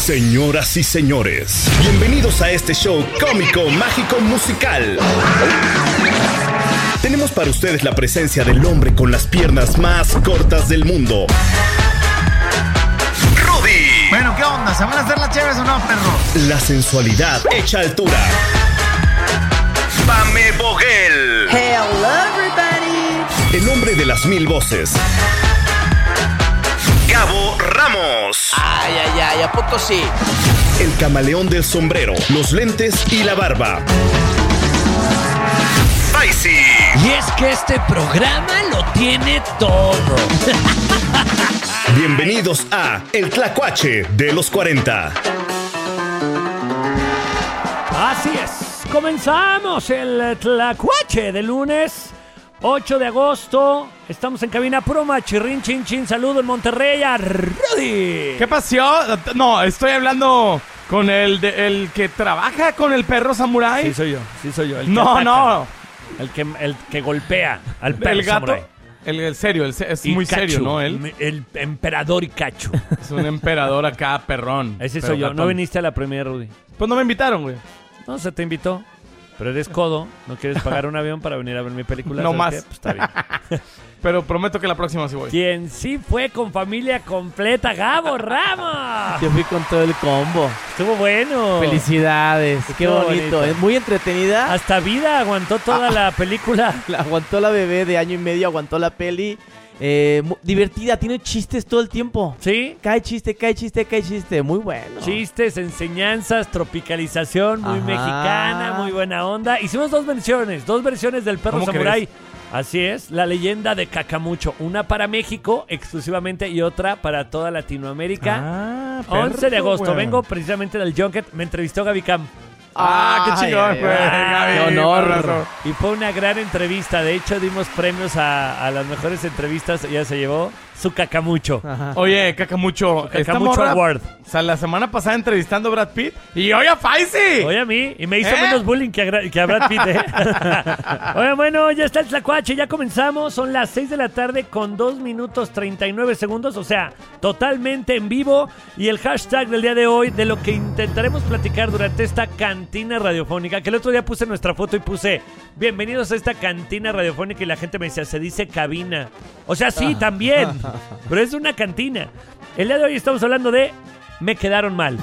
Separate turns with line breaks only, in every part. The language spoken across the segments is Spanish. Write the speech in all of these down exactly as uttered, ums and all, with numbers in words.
Señoras y señores, bienvenidos a este show cómico, mágico, musical. Tenemos para ustedes la presencia del hombre con las piernas más cortas del mundo. Rudy.
Bueno, ¿qué onda? ¿Se van a hacer las chéveres o no, perros?
La sensualidad hecha altura. Pame Boguel.
Hello, everybody.
El hombre de las mil voces. Gabo Ramos.
Ay, ay, ay, ¿a poco sí?
El camaleón del sombrero, los lentes y la barba. Spicy.
Y es que este programa lo tiene todo.
Bienvenidos a El Tlacuache de los cuarenta.
Así es, comenzamos el Tlacuache de lunes ocho de agosto. Estamos en cabina puro machirrín, chin chin. Saludo en Monterrey a Rudy.
¿Qué pasó? No, estoy hablando con el, de, el que trabaja con el perro samurái.
Sí soy yo, sí soy yo. El que
no,
ataca,
no.
El que, el que golpea al perro
El gato.
samurái.
El, el serio, el, es
Y
muy
Cacho,
serio, ¿no? Él
el emperador Cacho.
es un emperador acá, perrón.
Ese
pero
soy yo.
gatón.
No viniste a la premier, Rudy.
Pues no me invitaron, güey.
No, se te invitó. Pero eres codo, no quieres pagar un avión para venir a ver mi película.
No
¿sabes
más.
qué? Pues está bien.
Pero prometo que la próxima sí voy.
Quien sí fue con familia completa, Gabo Ramos.
Yo fui con todo el combo.
Estuvo bueno.
Felicidades, qué
Estuvo
bonito.
bonito.
Es muy entretenida.
Hasta vida aguantó toda la película.
La aguantó la bebé de año y medio, aguantó la peli. Eh, mu- divertida, tiene chistes todo el tiempo.
¿Sí?
Cae chiste, cae chiste, cae chiste. Muy bueno.
Chistes, enseñanzas, tropicalización, muy
Ajá.
mexicana, muy buena onda. Hicimos dos versiones, dos versiones del perro
¿Cómo
samurái. Así es, la leyenda de Cacamucho. Una para México exclusivamente y otra para toda Latinoamérica.
Ah,
once de agosto,
güey.
vengo precisamente del Junket, me entrevistó Gaby Cam.
Ah, qué
Ay,
chingón,
ay,
güey.
ay,
Gaby,
qué honor.
abrazo.
Y fue una gran entrevista. De hecho, dimos premios a, a las mejores entrevistas. Ella se llevó su Cacamucho.
Ajá.
Oye, Cacamucho. esta
Cacamucho
morra,
Award.
O sea, la semana pasada entrevistando a Brad Pitt. Y oye, a Faisy.
Oye, a mí. Y me hizo
¿Eh?
menos bullying que a, Gra- que a Brad Pitt, ¿eh? Oye, bueno, ya está el Tlacuache. Ya comenzamos. Son las seis de la tarde con dos minutos treinta y nueve segundos. O sea, totalmente en vivo. Y el hashtag del día de hoy, de lo que intentaremos platicar durante esta cantina radiofónica. Que el otro día puse nuestra foto y puse bienvenidos a esta cantina radiofónica. Y la gente me decía, se dice cabina. O sea, sí, también. Pero es una cantina. El día de hoy estamos hablando de me quedaron mal.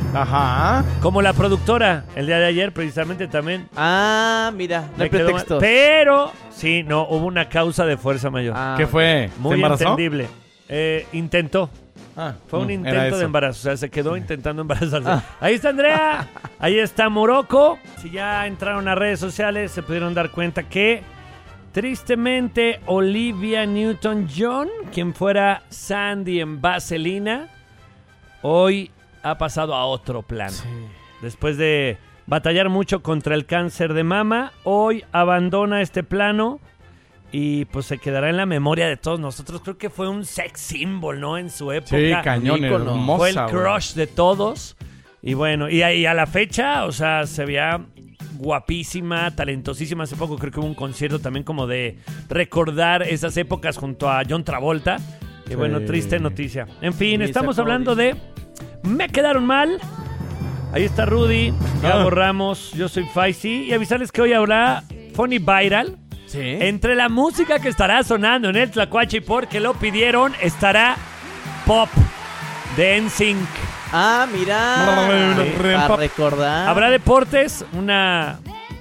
Ajá.
Como la productora, el día de ayer precisamente también.
Ah, mira, no
me
hay
quedó mal.
pretextos.
Pero, sí, no, hubo una causa de fuerza mayor.
Ah,
¿Qué fue? ¿Se
Muy
embarazó?
entendible. Eh, intentó.
Ah,
Fue un
mm, era
intento
eso.
de embarazo. O sea, se quedó intentando embarazarse.
Ah.
Ahí está Andrea. Ahí está Morocco. Si ya entraron a redes sociales, se pudieron dar cuenta que, tristemente, Olivia Newton-John, quien fuera Sandy en Vaselina, hoy ha pasado a otro plano. Después de batallar mucho contra el cáncer de mama, hoy abandona este plano y pues se quedará en la memoria de todos nosotros. Creo que fue un sex symbol, ¿no? En su época.
Sí, cañón,
ícono.
hermosa,
Fue el
güey.
crush de todos. Y bueno, y a, y a la fecha, o sea, se veía guapísima, talentosísima. Hace poco creo que hubo un concierto también como de recordar esas épocas junto a John Travolta. Y
Sí.
bueno, triste noticia. En fin,
Sí,
estamos
se
hablando de me quedaron mal. Ahí está Rudy, Gabo
Ah.
Ramos, yo soy Faisy. Y avisarles que hoy habrá Funny Viral.
Sí.
Entre la música que estará sonando en el Tlacuache, porque lo pidieron, estará Pop de N Sync.
Ah, mira.
Sí.
Para recordar.
Habrá deportes, una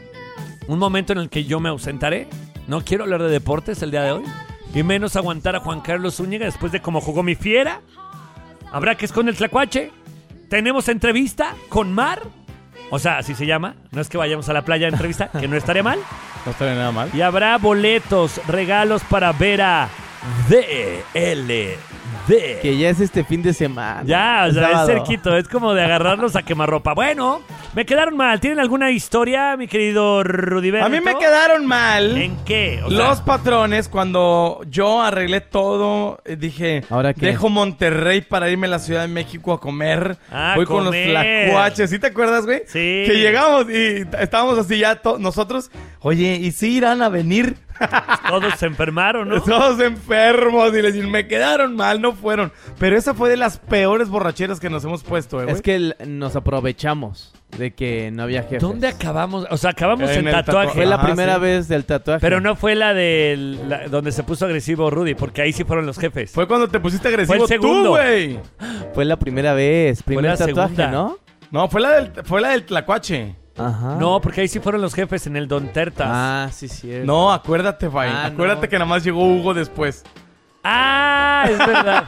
un momento en el que yo me ausentaré. No quiero hablar de deportes el día de hoy. Y menos aguantar a Juan Carlos Zúñiga después de cómo jugó mi fiera. Habrá que esconder el Tlacuache. Tenemos entrevista con Mar. O sea, así se llama. No es que vayamos a la playa de entrevista, que no estaría mal.
No estaría nada mal.
Y habrá boletos, regalos para ver a D L D.
Que ya es este fin de semana.
Ya, o sea,
Sábado.
es cerquito, es como de agarrarlos a quemarropa. Bueno, me quedaron mal. ¿Tienen alguna historia, mi querido Rudiberto?
A mí me quedaron mal.
¿En qué? O
Los
sea,
patrones, cuando yo arreglé todo, eh, dije,
¿Ahora qué?
dejo Monterrey para irme a la Ciudad de México a comer.
Ah,
Voy con los
comer.
tlacuaches. ¿Sí te acuerdas, güey?
Sí.
Que llegamos y t- estábamos así ya to- nosotros. Oye, ¿y si irán a venir?
Todos se enfermaron, ¿no?
Todos enfermos y les dicen, me quedaron mal, no fueron. Pero esa fue de las peores borracheras que nos hemos puesto, eh, güey.
Es que el- nos aprovechamos de que no había jefes.
¿Dónde acabamos? O sea, acabamos en,
En el
tatuaje.
tatua-
Fue la
Ajá,
primera
sí.
vez del tatuaje.
Pero no fue la de la- donde se puso agresivo Rudy, porque ahí sí fueron los jefes.
Fue cuando te pusiste agresivo
Fue el
tú,
segundo.
güey.
Fue la primera vez. Primer
la
tatuaje,
segunda.
¿no?
No, fue la del, fue la del tlacuache.
Ajá.
No, porque ahí sí fueron los jefes en el Don Tertas.
Ah, sí, sí.
No, acuérdate, Fay.
Ah,
acuérdate
no.
que nada más llegó Hugo después.
Ah, es verdad.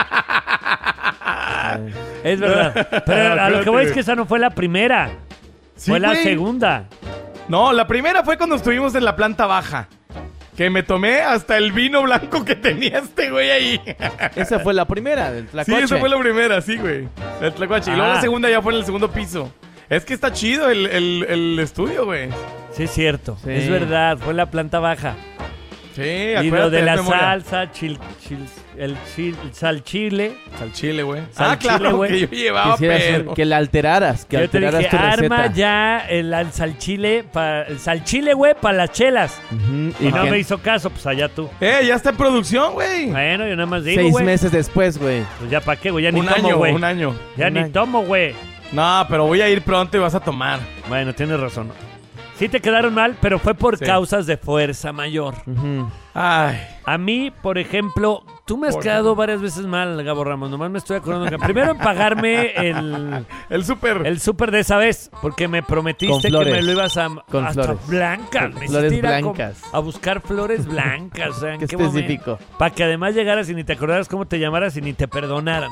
Es verdad. Pero a lo que voy es que esa no fue la primera.
Sí,
fue la
güey.
segunda.
No, la primera fue cuando estuvimos en la planta baja. Que me tomé hasta el vino blanco que tenía este güey ahí.
Esa fue la primera del
Sí,
tlacuache.
esa fue la primera, sí, güey. El tlacuache. Y luego
Ah.
la segunda ya fue en el segundo piso. Es que está chido el, el, el estudio, güey.
Sí, es cierto.
Sí.
Es verdad, fue la planta baja.
Sí,
Y
acuérdate.
lo de
es
la
memoria.
salsa, chil, chil- el, chil- el sal chile.
Al chile, güey.
Al
Ah, claro,
chile, güey.
que yo llevaba
Quisieras
pero...
que la alteraras, que
Yo te
alteraras
dije,
tu receta.
arma ya el, el salchile, pa, el salchile, güey, para las chelas.
Ujú,
Y no
que
me hizo caso, pues allá tú.
Eh, ya está en producción, güey.
Bueno, yo nada más digo,
Seis
güey.
meses después, güey.
Pues ya para qué, güey, ya ni
Un
tomo,
año,
güey.
un año.
Ya
Un
ni
año.
tomo, güey.
No, pero voy a ir pronto y vas a tomar.
Bueno, tienes razón. Sí te quedaron mal, pero fue por
Sí.
causas de fuerza mayor.
Ujú.
Ay.
A mí, por ejemplo, tú me has
Por-
quedado varias veces mal, Gabo Ramos. Nomás me estoy acordando que primero en pagarme el,
El súper.
el súper de esa vez, porque me prometiste
Con
que
flores.
me lo ibas a...
Con
hasta
flores.
blanca.
Con
Me
flores
hiciste ir a com-
blancas.
A, buscar flores blancas. O sea, ¿en
Qué
qué momento?
específico.
Para que además llegaras y ni te acordaras cómo te llamaras y ni te perdonaran.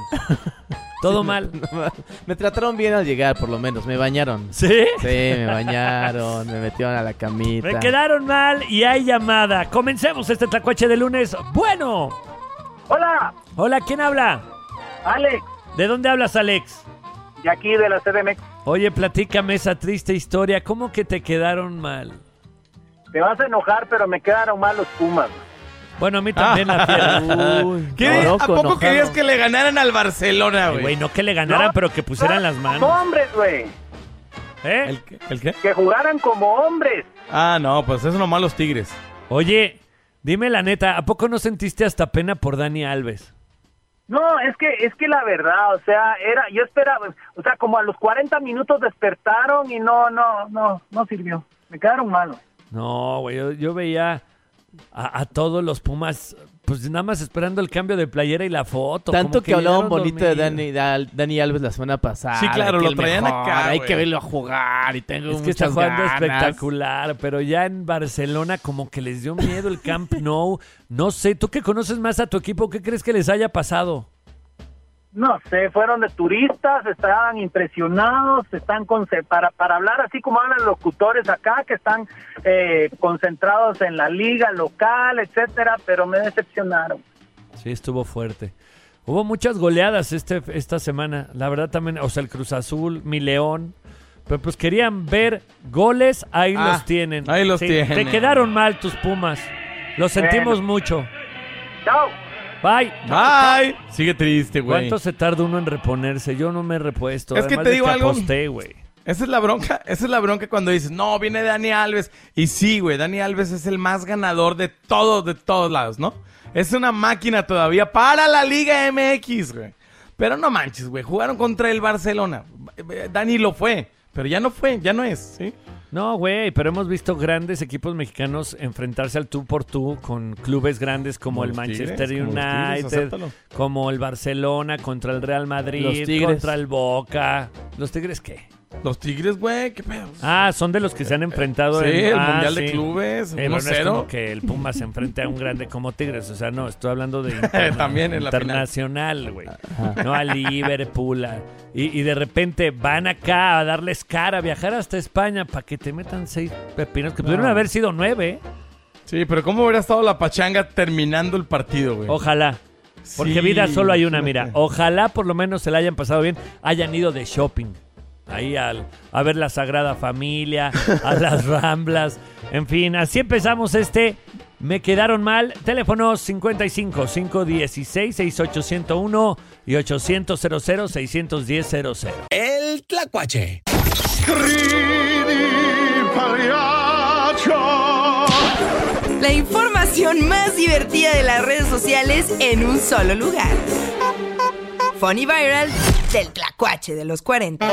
Todo mal.
Me trataron bien al llegar, por lo menos. Me bañaron.
¿Sí?
Sí, me bañaron, me metieron a la camita.
Me quedaron mal y hay llamada. Comencemos este tlacuache de lunes. Bueno.
Hola,
Hola, ¿quién habla?
Alex,
¿De dónde hablas, Alex?
de aquí de la C D M X.
Oye, platícame esa triste historia. ¿Cómo que te quedaron mal?
Te vas a enojar, pero me quedaron mal los Pumas.
Bueno, a mí también, la fiera.
Uy,
¿Qué?
no,
¿A
loco,
poco
enojado.
querías que le ganaran al Barcelona,
Ay,
güey?
güey, no que le ganaran,
No,
pero que pusieran las
No,
manos.
hombres, güey.
¿Eh?
¿El, qué- ¿El qué?
Que jugaran como hombres.
Ah, no, pues eso nomás los Tigres.
Oye, dime la neta, ¿a poco no sentiste hasta pena por Dani Alves?
No, es que es que la verdad, o sea, era yo esperaba, o sea, como a los cuarenta minutos despertaron y no no no no sirvió. Me quedaron malos.
No, güey, yo, yo veía a, a todos los Pumas, pues nada más esperando el cambio de playera y la foto.
Tanto
como
que hablaban
llegaron
bonito de
dormidos.
Dani, da- Dani Alves la semana pasada.
Sí, claro,
que
lo
el
traían
mejor,
acá,
Hay
güey.
que verlo jugar y tengo
Es que está
muchas
jugando
ganas.
espectacular, pero ya en Barcelona como que les dio miedo el Camp Nou. No sé, tú que conoces más a tu equipo, ¿qué crees que les haya pasado?
No sé, fueron de turistas, estaban impresionados, están conce- para para hablar así como hablan los locutores acá, que están eh, concentrados en la liga local, etcétera, pero me decepcionaron.
Sí, estuvo fuerte. Hubo muchas goleadas este, esta semana. La verdad también, o sea, el Cruz Azul, mi León. Pero pues querían ver goles, ahí
Ah,
los tienen.
ahí los
Sí,
tienen.
Te quedaron mal tus Pumas. Lo sentimos
Bueno.
mucho.
Chao.
Bye.
Bye. Sigue triste, güey.
¿Cuánto se tarda uno en reponerse? Yo no me he repuesto.
Es que
además
te
de
digo algo.
aposté, güey.
Esa es la bronca, esa es la bronca cuando dices, no, viene Dani Alves. Y sí, güey, Dani Alves es el más ganador de todos, de todos lados, ¿no? Es una máquina todavía para la Liga M X, güey. Pero no manches, güey, jugaron contra el Barcelona. Dani lo fue, pero ya no fue, ya no es, ¿sí?
No, güey, pero hemos visto grandes equipos mexicanos enfrentarse al tú por tú con clubes grandes como,
Como
el
los
Manchester
Tigres, como los Tigres,
United,
acéptalo.
como el Barcelona contra el Real Madrid,
Los Tigres.
contra el Boca. ¿Los Tigres qué?
Los Tigres, güey, qué pedo.
Ah, son de los que se han enfrentado
Sí,
en
el
ah,
Mundial
sí.
de Clubes,
Eh, pero no es
uno cero.
como que el Puma se enfrente a un grande como Tigres, o sea, no, estoy hablando de
También en la final.
internacional, güey. No a Liverpool. a- y, y de repente van acá a darles cara, a viajar hasta España para que te metan seis pepinos, que pudieron
No.
haber sido nueve, ¿eh?
Sí, pero ¿cómo hubiera estado la pachanga terminando el partido, güey?
Ojalá. Porque
Sí,
vida solo hay una, mira.
fíjate.
Ojalá por lo menos se la hayan pasado bien, hayan ido de shopping. Ahí al, a ver la Sagrada Familia, a las Ramblas. En fin, así empezamos este Me Quedaron Mal. Teléfono cincuenta y cinco, quinientos dieciséis, sesenta y ocho cero uno y ochocientos cero cero, seiscientos diez cero cero.
El Tlacuache.
La información más divertida de las redes sociales en un solo lugar. Funny Viral del Tlacuache de los cuarenta.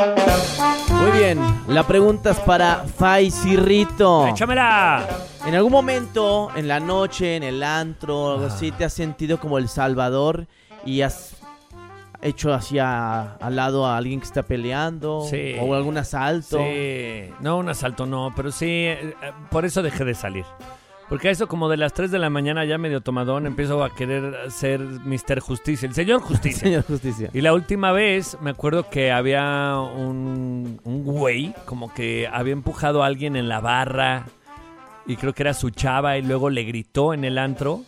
Muy bien, la pregunta es para Faisirrito.
¡Échamela!
¿En algún momento, en la noche, en el antro, algo así, te has sentido como El Salvador y has hecho hacia al lado a alguien que está peleando?
Sí.
¿O algún asalto?
Sí, no, un asalto no, pero sí, eh, por eso dejé de salir. Porque a eso como de las tres de la mañana ya medio tomadón empiezo a querer ser mister Justicia, el señor Justicia.
Señor Justicia.
Y la última vez me acuerdo que había un, un güey como que había empujado a alguien en la barra y creo que era su chava y luego le gritó en el antro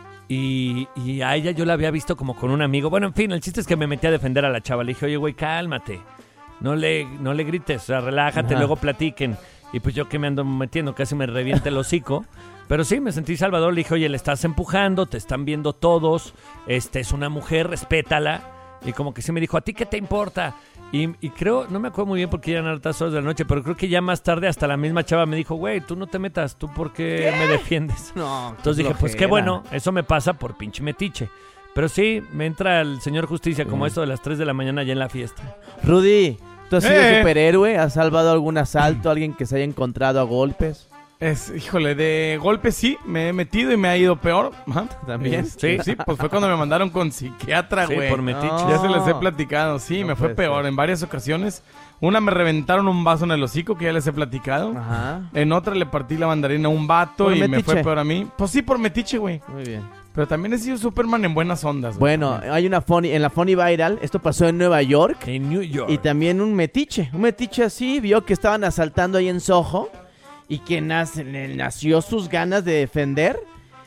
y, y a ella yo la había visto como con un amigo. Bueno, en fin, el chiste es que me metí a defender a la chava. Le dije, oye güey, cálmate, no le, no le grites, o sea, relájate,
Ajá.
luego platiquen. Y pues yo que me ando metiendo, casi me revienta el hocico. Pero sí, me sentí Salvador, le dije, oye, le estás empujando, te están viendo todos, este es una mujer, respétala. Y como que sí me dijo, ¿a ti qué te importa? Y, y creo, no me acuerdo muy bien porque ya eran altas horas de la noche, pero creo que ya más tarde hasta la misma chava me dijo, güey, tú no te metas, ¿tú por qué, ¿Qué? me defiendes?
No,
entonces dije, pues qué
flojera.
bueno, eso me pasa por pinche metiche. Pero sí, me entra el señor Justicia como
Sí.
esto de las tres de la mañana ya en la fiesta.
Rudy, ¿tú has sido
Eh.
superhéroe? ¿Has salvado algún asalto? ¿Alguien que se haya encontrado a golpes?
Es, híjole, de golpe sí, me he metido y me ha ido peor. Ajá.
¿También?
Este,
Sí.
sí, pues fue cuando me mandaron con psiquiatra,
Sí,
güey.
por metiche.
No.
Ya se les he platicado, sí,
No
me fue
puede
peor
ser.
en varias ocasiones. Una me reventaron un vaso en el hocico, que ya les he platicado.
Ajá.
En otra le partí la mandarina a un vato
Por
y me
metiche.
fue peor a mí. Pues sí, por metiche, güey.
Muy bien.
Pero también he sido Superman en buenas ondas. güey.
Bueno, hay una funny, en la Funny Viral, esto pasó en Nueva York.
En New York.
Y también un metiche, un metiche así, vio que estaban asaltando ahí en Soho y que nace- le nació sus ganas de defender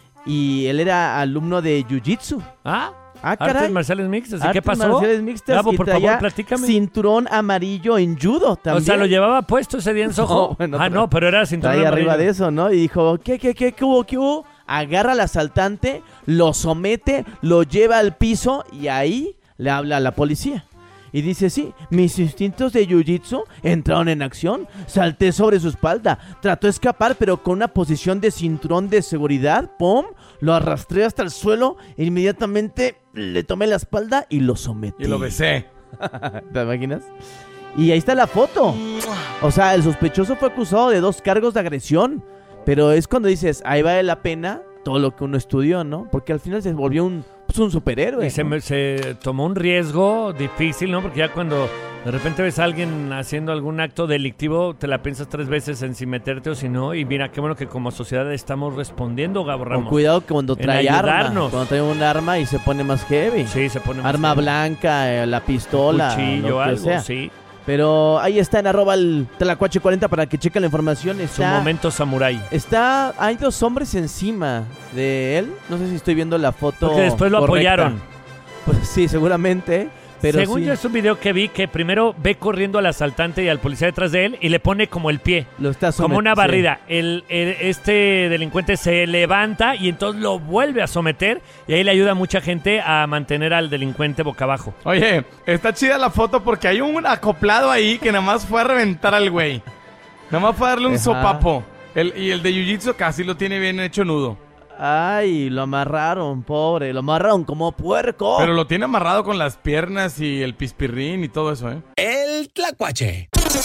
y él era alumno de Jiu-Jitsu.
Ah,
Ah,
artes
caray.
marciales mixtas. ¿Y
Artes
qué pasó?
marciales mixtas
Gabo,
y
por
traía
favor, platícame.
cinturón amarillo en judo también.
O sea, ¿lo llevaba puesto ese día en Soho?
No, bueno,
ah,
pero-
no, pero era cinturón
Traía arriba
amarillo.
de eso, ¿no? Y dijo, ¿qué, qué, qué, qué hubo, qué hubo? Agarra al asaltante, lo somete, lo lleva al piso y ahí le habla a la policía. Y dice, sí, mis instintos de jiu-jitsu entraron en acción, salté sobre su espalda, trató de escapar pero con una posición de cinturón de seguridad, ¡pum! Lo arrastré hasta el suelo e inmediatamente le tomé la espalda y lo sometí.
Y lo besé.
¿Te imaginas? Y ahí está la foto. O sea, el sospechoso fue acusado de dos cargos de agresión. Pero es cuando dices, ahí vale la pena todo lo que uno estudió, ¿no? Porque al final se volvió un, pues un superhéroe.
Y se,
¿no?
me- se tomó un riesgo difícil, ¿no? Porque ya cuando de repente ves a alguien haciendo algún acto delictivo, te la piensas tres veces en si meterte o si no. Y mira, qué bueno que como sociedad estamos respondiendo, Gabo
Con
Ramos.
cuidado que cuando
en
trae arma.
ayudarnos.
Cuando trae un arma y se pone más heavy.
Sí, se pone más
Arma
serio.
blanca, eh, la pistola,
Cuchillo,
lo que
algo,
sea.
sí.
Pero ahí está en arroba el Tlacuache cuarenta para que chequen la información.
Su
Está,
momento samurái.
está, hay dos hombres encima de él. No sé si estoy viendo la foto
Porque después lo
correcta.
apoyaron.
Pues sí, seguramente. Pero
Según
sí,
yo es un video que vi que primero ve corriendo al asaltante y al policía detrás de él y le pone como el pie,
lo está
como
somet-
una
sí.
barrida. El, el- este delincuente se levanta y entonces lo vuelve a someter y ahí le ayuda a mucha gente a mantener al delincuente boca abajo.
Oye, está chida la foto porque hay un acoplado ahí que nada más fue a reventar al güey. Nada más fue a darle un
Ajá.
sopapo. El, y el de Jiu-Jitsu casi lo tiene bien hecho nudo.
Ay, lo amarraron, pobre. Lo amarraron como puerco.
Pero lo tiene amarrado con las piernas y el pispirrín y todo eso, ¿eh?
El Tlacuache.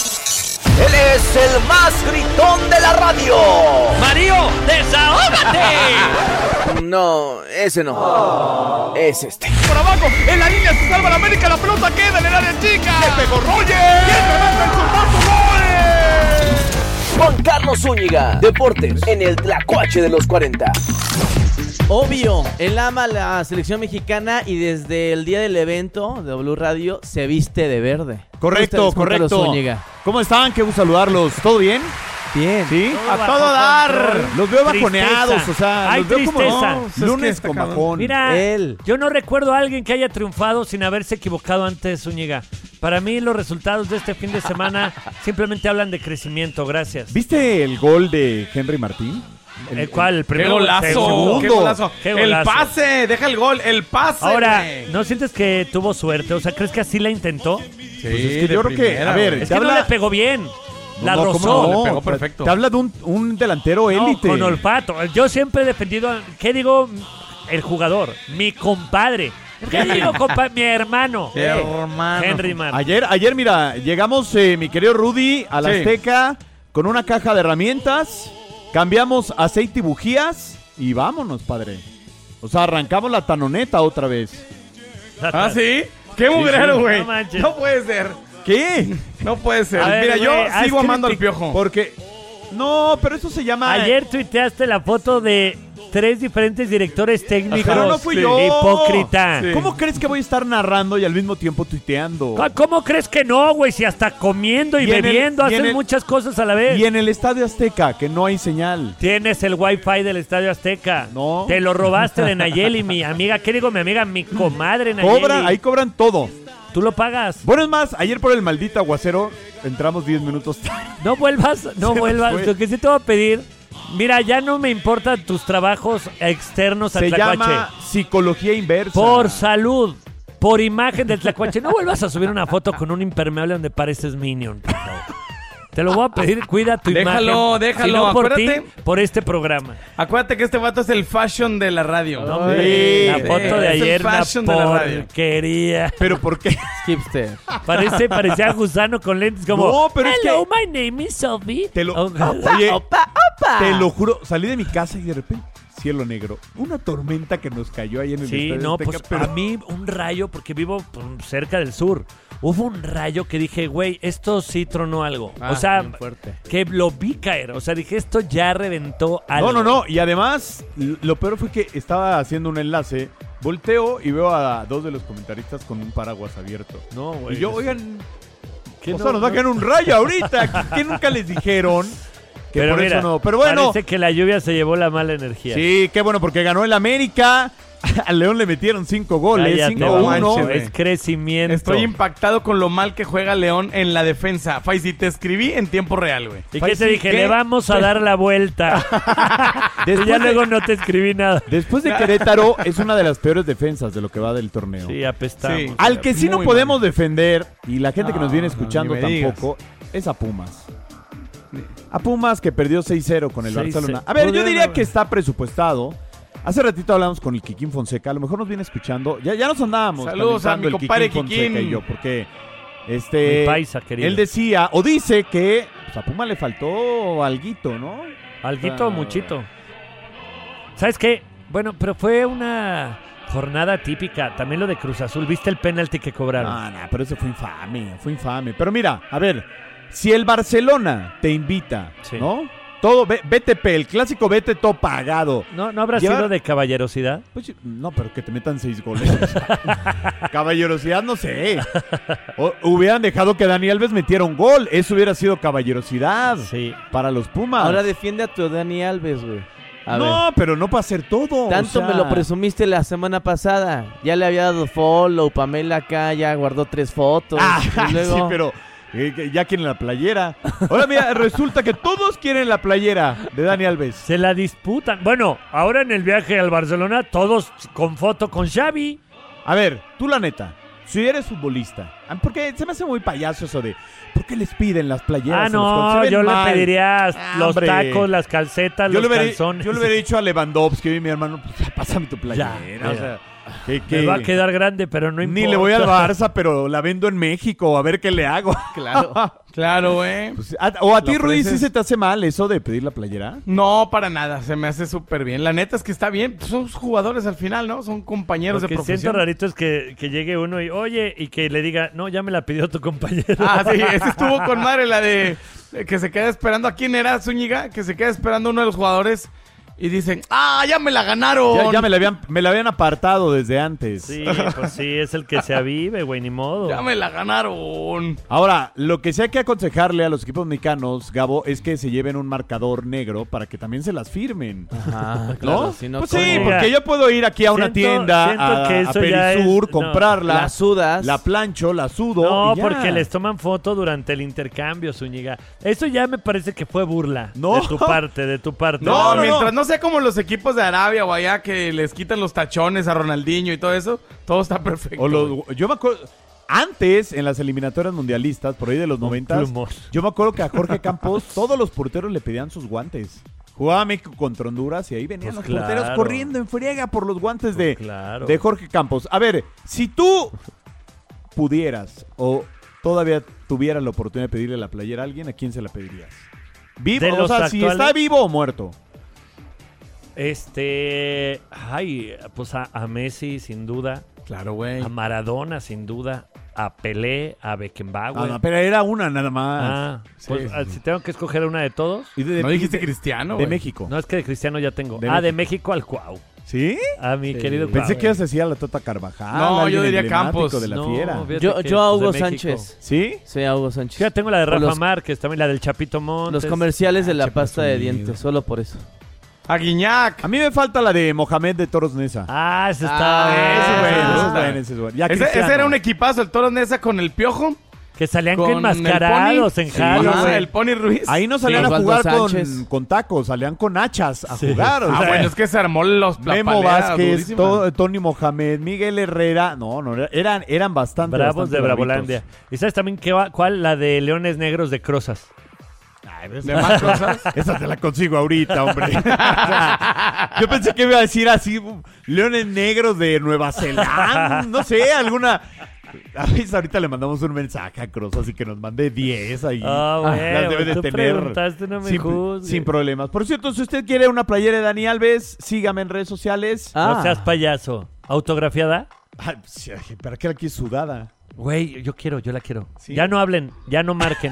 Él es el más gritón de la radio.
¡Mario, desahógate!
No, ese no. Es este.
Por abajo, en la línea se salva la América, la pelota queda en el área chica. ¡Le pegó Roger! ¡Y el remate el zurdazo, gol!
Juan Carlos Zúñiga. Deportes en el Tlacuache de los cuarenta.
Obvio, él ama la selección mexicana y desde el día del evento de W Radio se viste de verde.
Correcto,
¿Cómo estás, Juan Carlos
correcto.
Zúñiga?
¿Cómo están? Qué gusto saludarlos. ¿Todo bien?
Bien.
¿Sí?
Todo
¡A
bajo
todo dar!
control.
Los veo
Tristeza.
bajoneados, o sea,
Hay
los veo como
tristeza.
no,
Es que
lunes
está
con
cabrón.
bajón.
Mira,
Él.
yo no recuerdo a alguien que haya triunfado sin haberse equivocado antes, Zúñiga. Para mí los resultados de este fin de semana simplemente hablan de crecimiento, gracias.
¿Viste el gol de Henry Martín?
¿El cuál? ¿El
¡Qué
primero?
golazo!
¿El segundo?
¡Qué golazo!
¡Qué
El
golazo!
pase, deja el gol, el pase.
Ahora,
güey.
¿no sientes que tuvo suerte? O sea, ¿crees que así la intentó?
Sí,
Pues es que
de
yo creo que,
primera,
a ver,
güey.
Es
se
que no
habla-
le pegó bien. La
No,
rozó.
¿cómo no?
Le pegó
O sea,
perfecto.
Te habla de un, un delantero
No,
élite.
con olfato. Yo siempre he defendido, ¿qué digo? El jugador, mi compadre. ¿Qué digo, compadre? Mi hermano.
Sí, hermano.
Henry Martin.
Ayer, ayer, mira, llegamos, eh, mi querido Rudy, a la
Sí.
Azteca con una caja de herramientas, cambiamos aceite y bujías y vámonos, padre. O sea, arrancamos la tanoneta otra vez.
¿Ah, sí? ¡Qué mugrero,
sí.
güey!
No manches.
No puede ser.
¿Qué?
No puede ser.
A ver,
Mira, yo
güey, haz
sigo amando al
critic-
Piojo.
Porque... No, pero eso se llama...
Ayer tuiteaste la foto de tres diferentes directores técnicos.
Pero no fui
Sí.
yo.
Hipócrita.
Sí.
¿Cómo crees que voy a estar narrando y al mismo tiempo tuiteando?
¿Cómo- ¿Cómo crees que no, güey? Si hasta comiendo y,
Y en el-
bebiendo
y en
haces
el-
muchas cosas a la vez.
Y en el Estadio Azteca, que no hay señal.
Tienes el wifi del Estadio Azteca.
No.
Te lo robaste de Nayeli, mi amiga. ¿Qué digo, mi amiga? Mi comadre Nayeli.
Cobran, ahí cobran todo.
Tú lo pagas.
Bueno, es más, ayer por el maldito aguacero entramos diez minutos tarde.
No vuelvas, no
Se nos
vuelvas.
fue.
Lo que sí te voy a pedir, mira, ya no me importan tus trabajos externos al
Se
Tlacuache.
llama psicología inversa.
Por salud, por imagen del Tlacuache. No vuelvas a subir una foto con un impermeable donde pareces Minion, por favor. Te lo voy a pedir, cuida tu
Déjalo,
imagen.
déjalo,
Si no por
acuérdate.
ti, por este programa.
Acuérdate que este vato es el fashion de la radio.
No, hombre,
Sí,
la foto
sí,
de
es el
ayer, una
fashion de la radio.
porquería.
¿Pero por qué?
Hipster.
Parece, parecía gusano con lentes como...
No, pero es
Hello, my name is Sophie.
Te lo,
Oh,
oye,
¡Opa, opa!
te lo juro, salí de mi casa y de repente, cielo negro. Una tormenta que nos cayó ahí en el
Sí,
Estadio
no,
Azteca,
pues
pero
a mí un rayo, porque vivo pues, cerca del sur. Hubo un rayo que dije, güey, esto sí tronó algo.
Ah,
o sea,
bien fuerte.
que lo vi caer. O sea, dije, esto ya reventó algo.
No, no, no. Y además, l- lo peor fue que estaba haciendo un enlace, volteo y veo a dos de los comentaristas con un paraguas abierto.
No, güey.
Y yo, oigan,
¿Qué
o
no-
sea, nos va a caer un rayo ahorita. ¿Qué nunca les dijeron? Que
Pero
por
mira,
eso no. Pero bueno,
parece que la lluvia se llevó la mala energía.
sí, qué bueno, porque ganó el América. Al León le metieron cinco goles,
Cállate,
cinco
no
uno.
manches, güey.
es crecimiento.
Estoy impactado con lo mal que juega León en la defensa. Faisy, te escribí en tiempo real, güey.
¿Y qué
Faisy,
te dije?
¿qué?
Le vamos a dar la vuelta. y
Después
ya
de-
luego no te escribí nada.
Después de Querétaro, es una de las peores defensas de lo que va del torneo.
Sí, apestamos.
Sí.
Al que sí no
Muy
podemos defender, y la gente que nos
No,
viene
no,
escuchando
ni me digas.
tampoco, es a Pumas. A Pumas que perdió seis cero con el
seis cero.
Barcelona. A ver, yo
Pudieron
diría
haber-
que está presupuestado. Hace ratito hablamos con el Kikín Fonseca, a lo mejor nos viene escuchando. Ya, ya nos andábamos
Saludos a
calentando
mi
el
compadre
Kikín Fonseca
Kikín.
y yo, porque este
Mi paisa, querido.
él decía, o dice que pues, a Puma le faltó alguito, ¿no?
Alguito
Ah.
o muchito. ¿Sabes qué? Bueno, pero fue una jornada típica. También lo de Cruz Azul. ¿Viste el penalti que cobraron?
No, no, pero eso fue infame, fue infame. Pero mira, a ver, si el Barcelona te invita,
Sí.
¿no? Todo, B- B T P, el clásico B T todo pagado.
¿No, ¿No habrá
Llevar-
sido de caballerosidad?
Pues, no, pero que te metan seis goles. Caballerosidad, no sé. O- hubieran dejado que Dani Alves metiera un gol. Eso hubiera sido caballerosidad
Sí.
para los Pumas.
Ahora defiende a tu Dani Alves, güey. A ver.
no, pero no para hacer todo.
Tanto
o sea,
me lo presumiste la semana pasada. Ya le había dado follow, Pamela acá ya guardó tres fotos.
Ah,
y luego...
sí, pero eh, que ya quieren la playera. Ahora mira, resulta que todos quieren la playera de Dani Alves.
Se la disputan. Bueno, ahora en el viaje al Barcelona, todos con foto con Xavi.
A ver, tú la neta, si eres futbolista, porque se me hace muy payaso eso de ¿por qué les piden las playeras?
Ah,
a los jugadores? Se
no,
ven
yo
mal.
le pediría
Ah,
los
hombre.
tacos, las calcetas,
Yo
los
le, hubiera,
calzones.
yo le hubiera dicho a Lewandowski, oye, mi hermano, pues ya pásame tu playera.
Ya,
o sea, que, que-
Me va a quedar grande, pero no importa.
ni le voy al Barça, pero la vendo en México, a ver qué le hago.
Claro.
Claro, güey.
Pues, a- o a ti,
Lo
Rudy, ¿sí
ofreces.
se te hace mal eso de pedir la playera?
No, para nada. Se me hace súper bien. La neta es que está bien. Son jugadores al final, ¿no? Son compañeros
Lo
de
que siento
profesión.
rarito es que, que llegue uno y, oye, y que le diga, no, ya me la pidió tu compañero.
Ah, sí, ese estuvo con madre, la de de que se queda esperando. ¿A quién era, Zúñiga? Que se queda esperando uno de los jugadores y dicen, ¡ah, ya me la ganaron!
Ya, ya me, la habían, me la habían apartado desde antes.
Sí, pues sí, es el que se avive, güey, ni modo.
Ya me la ganaron.
Ahora, lo que sí hay que aconsejarle a los equipos mexicanos, Gabo, es que se lleven un marcador negro para que también se las firmen.
Ajá,
¿No?
claro. Si no,
pues
¿cómo?
sí,
Mira,
porque yo puedo ir aquí a una
siento-
tienda,
siento
a,
que
a
eso ya
Perisur,
es- no,
comprarla,
las sudas.
la plancho, la sudo.
No,
y ya.
porque les toman foto durante el intercambio, Zúñiga. Eso ya me parece que fue burla.
No.
De tu parte, de tu parte.
No,
No, no,
mientras
no.
no sea como los equipos de Arabia o allá que les quitan los tachones a Ronaldinho y todo eso, todo está perfecto.
O los- yo me acuerdo, Antes, en las eliminatorias mundialistas, por ahí de los noventas,
plumón.
yo me acuerdo que a Jorge Campos todos los porteros le pedían sus guantes. Jugaba México contra Honduras y ahí venían
Pues
los porteros
claro.
corriendo en friega por los guantes de,
Pues claro.
de Jorge Campos. A ver, si tú pudieras o todavía tuvieras la oportunidad de pedirle la playera a alguien, ¿a quién se la pedirías? ¿Vivo?
De
O
los
sea, si
actuales-
está vivo o muerto.
Este. Ay, pues a, a Messi, sin duda.
Claro, güey.
A Maradona, sin duda. A Pelé, a Beckenbauer.
Ah, no, pero era una nada más.
Ah, pues
Sí,
ah,
sí.
si tengo que escoger una de todos.
Y de-
¿No dijiste
de-
Cristiano,
De
güey?
México.
No, es que de Cristiano ya tengo.
De
ah, de México al Cuau.
¿Sí?
A mi
Sí.
querido Cuau.
Pensé que ibas a decir a la Tota Carvajal.
No,
alguien
yo diría
emblemático
Campos.
de la
No,
fiera.
fíjate
Yo,
que,
yo a
pues, de
Hugo
México.
Sánchez.
¿Sí?
Sí, a Hugo Sánchez.
Sí, ya tengo la de
Por
Rafa
los-
Márquez, también la del Chapito Montes.
Los comerciales de la
Che,
pasta de
presumido.
dientes, solo por eso.
A Guiñac.
A mí me falta la de Mohamed de Toros Nesa.
Ah, ese está.
Ah,
ese es
Ah,
bueno, ese es
está.
bueno, ese es bueno. Ya
Ese,
Cristiano.
ese era un equipazo, el Toro Nesa con el Piojo.
Que salían
Con
enmascarados
el
en
Pony.
Halo,
Ajá,
güey.
el Pony Ruiz.
Ahí no salían
Sí.
a jugar
Osvaldo
con,
Sánchez.
con tacos, salían con hachas a
Sí.
jugar. o
Ah,
sea,
bueno, es que se armó los la
Memo
palera
Vázquez,
durísima.
to- Tony Mohamed, Miguel Herrera. No, no, eran, eran bastante.
Bravos
bastante
de Bravolandia.
bravitos.
¿Y sabes también qué va- cuál? La de Leones Negros de Crozas.
De más cosas.
Esa te la consigo ahorita, hombre. O sea, yo pensé que iba a decir así, uh, leones negros de Nueva Zelanda, no sé, alguna... A veces ahorita le mandamos un mensaje a Cross, así que nos mande diez ahí.
Ah, bueno,
Las debe de
tú
tener
preguntaste, no me
sin,
juzgues.
sin problemas. Por cierto, si usted quiere una playera de Dani Alves, sígame en redes sociales.
Ah.
No seas payaso. ¿Autografiada?
Ay, sí, ay, ¿para qué la quieres sudada?
Güey, yo quiero, yo la quiero.
Sí.
Ya no hablen, ya no marquen.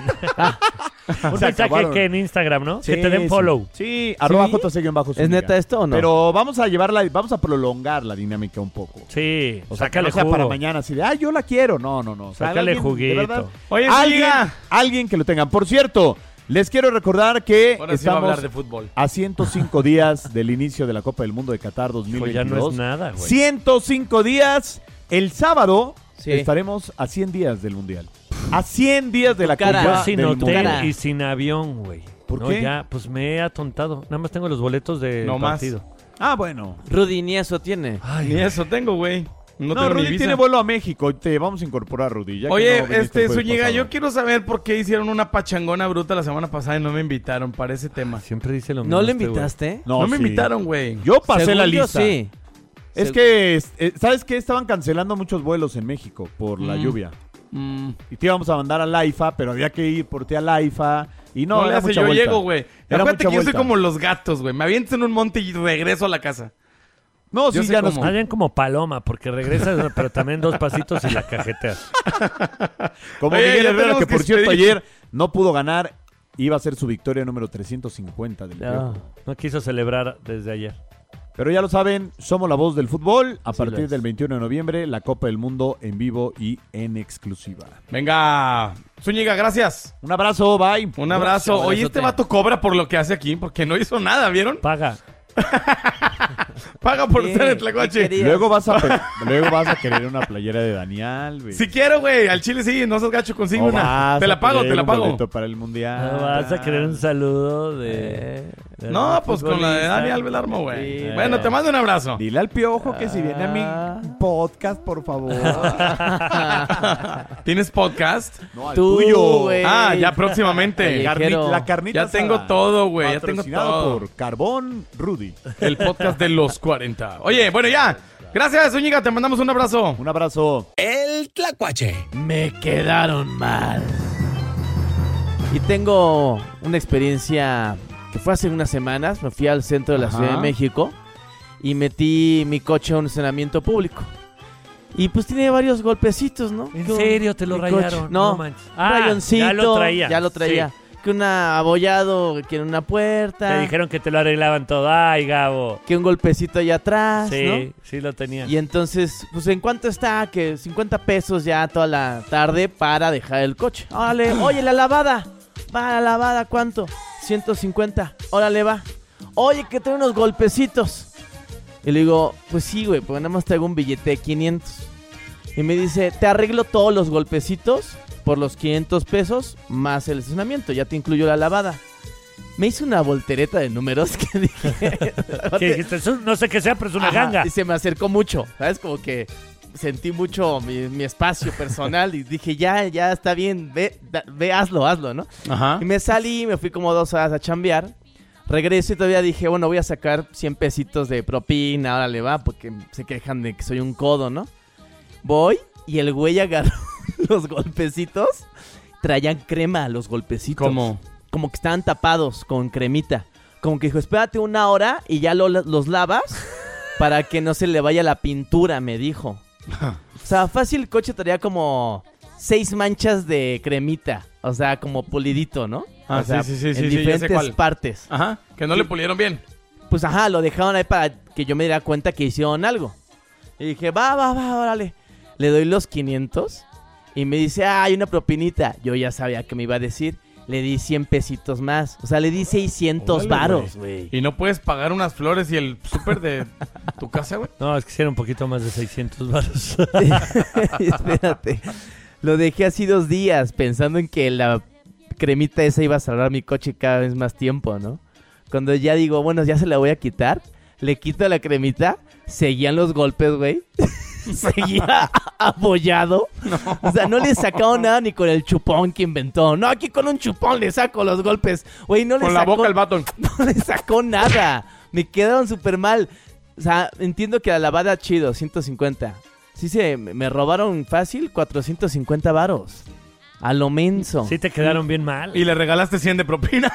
Un
Se
mensaje
acabaron.
que en Instagram, ¿no? que
Sí,
te den
sí.
follow.
Sí, arroba J C bajo
¿Es neta esto o no?
Pero vamos a llevarla, vamos a prolongar la dinámica un poco.
Sí,
O sea, que
sácale
no sea
jugo.
para mañana así de, ah, yo la quiero. No, no, no. O sea,
Sácale
alguien, de
juguito.
verdad,
Oye,
alguien,
Zúñiga.
alguien que lo tengan. Por cierto, les quiero recordar que
Ahora sí va a
estamos
hablar de fútbol.
a ciento cinco días del inicio de la Copa del Mundo de Qatar dos mil
Hijo,
veintidós.
ya no es nada, güey.
ciento cinco días. El sábado
Sí.
estaremos a cien días del Mundial. A cien días de la
cara.
Copa
Yo sin
del
hotel
Mundo.
y sin avión, güey.
¿Por
No,
qué?
ya, pues me he atontado. Nada más tengo los boletos de
No más.
partido.
Ah, bueno.
Rudy ni eso tiene.
Ay,
Ni eso tengo, güey. No,
No,
tengo ni
Rudy
visa.
tiene vuelo a México. Te vamos a incorporar, Rudy. ya que
Oye,
no viniste
este,
el jueves
Zúñiga,
pasado.
yo quiero saber por qué hicieron una pachangona bruta la semana pasada y no me invitaron para ese tema.
siempre dice lo mismo.
¿No le
este güey.
invitaste?
No, me
sí.
invitaron, güey.
Yo pasé
Según
la
yo,
lista.
sí.
Es
Se-
que, es- eh, ¿sabes qué? Estaban cancelando muchos vuelos en México por la
Mm.
lluvia.
Mm.
Y te íbamos a mandar a la I F A, pero había que ir por ti a la I F A. Y no,
No, le
era
hace,
mucha
yo
vuelta.
llego, güey.
Era
Acuérdate
mucha
que yo soy
vuelta.
como los gatos, güey. Me aviento en un monte y regreso a la casa.
No,
yo
sí,
sé
ya nos...
cómo.
Más bien como paloma, porque regresas, pero también dos pasitos y la cajeteas.
Como
Oye,
Miguel
ya
Herrera,
tenemos
que
que
por cierto
despedir.
ayer no pudo ganar. Iba a ser su victoria número trescientos cincuenta del
No.
Piojo.
No quiso celebrar desde ayer.
Pero ya lo saben, somos la voz del fútbol. A
Sí,
partir
lo es.
del veintiuno de noviembre, la Copa del Mundo en vivo y en exclusiva.
Venga, Zúñiga, gracias.
Un abrazo, bye.
Un abrazo.
Un
Oye,
abrazote.
este vato cobra por lo que hace aquí, porque no hizo nada, ¿vieron?
Paga.
Paga por
Sí,
estar en
¿qué
Tlacuache.
querías?
Luego vas, a pe- luego vas a querer una playera de Daniel, güey.
Si quiero, güey, al chile sí, no seas gacho, consigue
O
una.
vas
Te
a
la pago,
querer
te la
un
pago.
boleto para el mundial.
No vas a querer un saludo de... de
No,
algún
pues con la de
futbolista.
Dani Alves Armo, güey.
Sí.
Bueno, te mando un abrazo.
Dile al Piojo que si viene a
Ah.
mi podcast, por favor.
¿Tienes podcast?
No, al
Tú,
tuyo.
güey.
Ah, ya próximamente.
Callejero.
Carni- la carnita
Ya tengo
asada.
todo, güey, ya tengo
Patrocinado
todo.
por Carbón Rudy.
El podcast de los cuarenta. Oye, bueno, ya. Gracias, Zúñiga, te mandamos un abrazo.
Un abrazo.
El Tlacuache.
Me quedaron mal. Y tengo una experiencia que fue hace unas semanas. Me fui al centro de la
Ajá.
Ciudad de México y metí mi coche a un estacionamiento público. Y pues tiene varios golpecitos, ¿no?
¿En
Que
serio te lo
mi
rayaron?
coche- No,
manches.
un
Ah,
rayoncito.
ya lo traía.
Ya lo traía.
Sí.
Que un abollado, que en una puerta.
Te dijeron que te lo arreglaban todo. Ay, Gabo.
Que un golpecito allá atrás,
Sí,
¿no?
sí lo tenía.
Y entonces, pues, ¿en cuánto está? Que cincuenta pesos ya toda la tarde para dejar el coche. Órale, oye, la lavada. Va, la lavada, ¿cuánto? ciento cincuenta. Órale, va. Oye, que trae unos golpecitos. Y le digo, pues sí, güey, porque nada más traigo un billete de quinientos. Y me dice, te arreglo todos los golpecitos por los quinientos pesos más el estacionamiento. Ya te incluyo la lavada. Me hice una voltereta de números que dije...
¿Qué dijiste? Eso no sé qué sea, pero es una
Ajá,
ganga.
y se me acercó mucho, ¿sabes? Como que sentí mucho mi, mi espacio personal y dije, ya, ya está bien, ve, da, ve, hazlo, hazlo, ¿no?
Ajá.
Y me salí, me fui como dos horas a chambear. Regreso y todavía dije, bueno, voy a sacar cien pesitos de propina, órale va, porque se quejan de que soy un codo, ¿no? Voy y el güey agarró los golpecitos, traían crema los golpecitos.
¿Cómo?
Como que estaban tapados con cremita. Como que dijo, espérate una hora y ya lo, los lavas para que no se le vaya la pintura, me dijo. O sea, fácil el coche traía como seis manchas de cremita. O sea, como pulidito, ¿no?
Ah,
o sea,
sí, sí, sí,
en
sí, sí, ya sé
diferentes
cuál.
partes.
Ajá, que no le pulieron bien.
Pues ajá, lo dejaron ahí para que yo me diera cuenta que hicieron algo. Y dije, va, va, va, órale. Le doy los quinientos y me dice, ah, hay una propinita. Yo ya sabía que me iba a decir. Le di cien pesitos más. O sea, le di seiscientos
Órale,
varos, güey.
Y no puedes pagar unas flores y el súper de tu casa, güey.
No, es que hicieron un poquito más de seiscientos varos.
Espérate. Lo dejé así dos días pensando en que la cremita esa iba a salvar mi coche cada vez más tiempo, ¿no? Cuando ya digo, bueno, ya se la voy a quitar, le quito la cremita, seguían los golpes, güey. Seguía apoyado. No. O sea, no le sacaron nada ni con el chupón que inventó. No, aquí con un chupón le saco los golpes. Güey, no le
Con
sacó,
la boca el vato.
no le sacó nada. Me quedaron súper mal. O sea, entiendo que la lavada chido, ciento cincuenta. Sí, se me robaron fácil cuatrocientos cincuenta varos. A lo menso.
Sí te quedaron bien mal.
Y le regalaste cien de propina.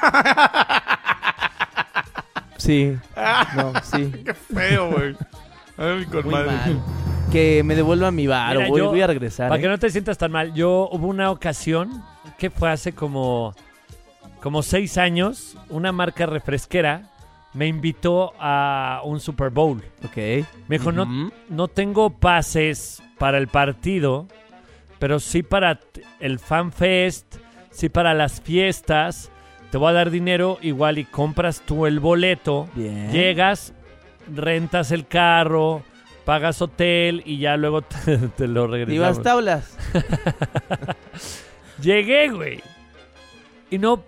Sí. No, sí.
Qué feo, güey. Ay, con
Muy
madre.
mal. Que me devuelva mi varo.
Mira,
Voy,
yo,
voy a regresar.
Para
¿eh?
que no te sientas tan mal, yo hubo una ocasión que fue hace como, como seis años, una marca refresquera me invitó a un Super Bowl.
Ok.
Me dijo, no,
Ujú.
no tengo pases para el partido, pero sí para t- el Fan Fest, sí para las fiestas. Te voy a dar dinero igual y compras tú el boleto.
Bien.
Llegas, rentas el carro, pagas hotel y ya luego te, te lo regresamos.
Ibas tablas.
Llegué, güey. Y no,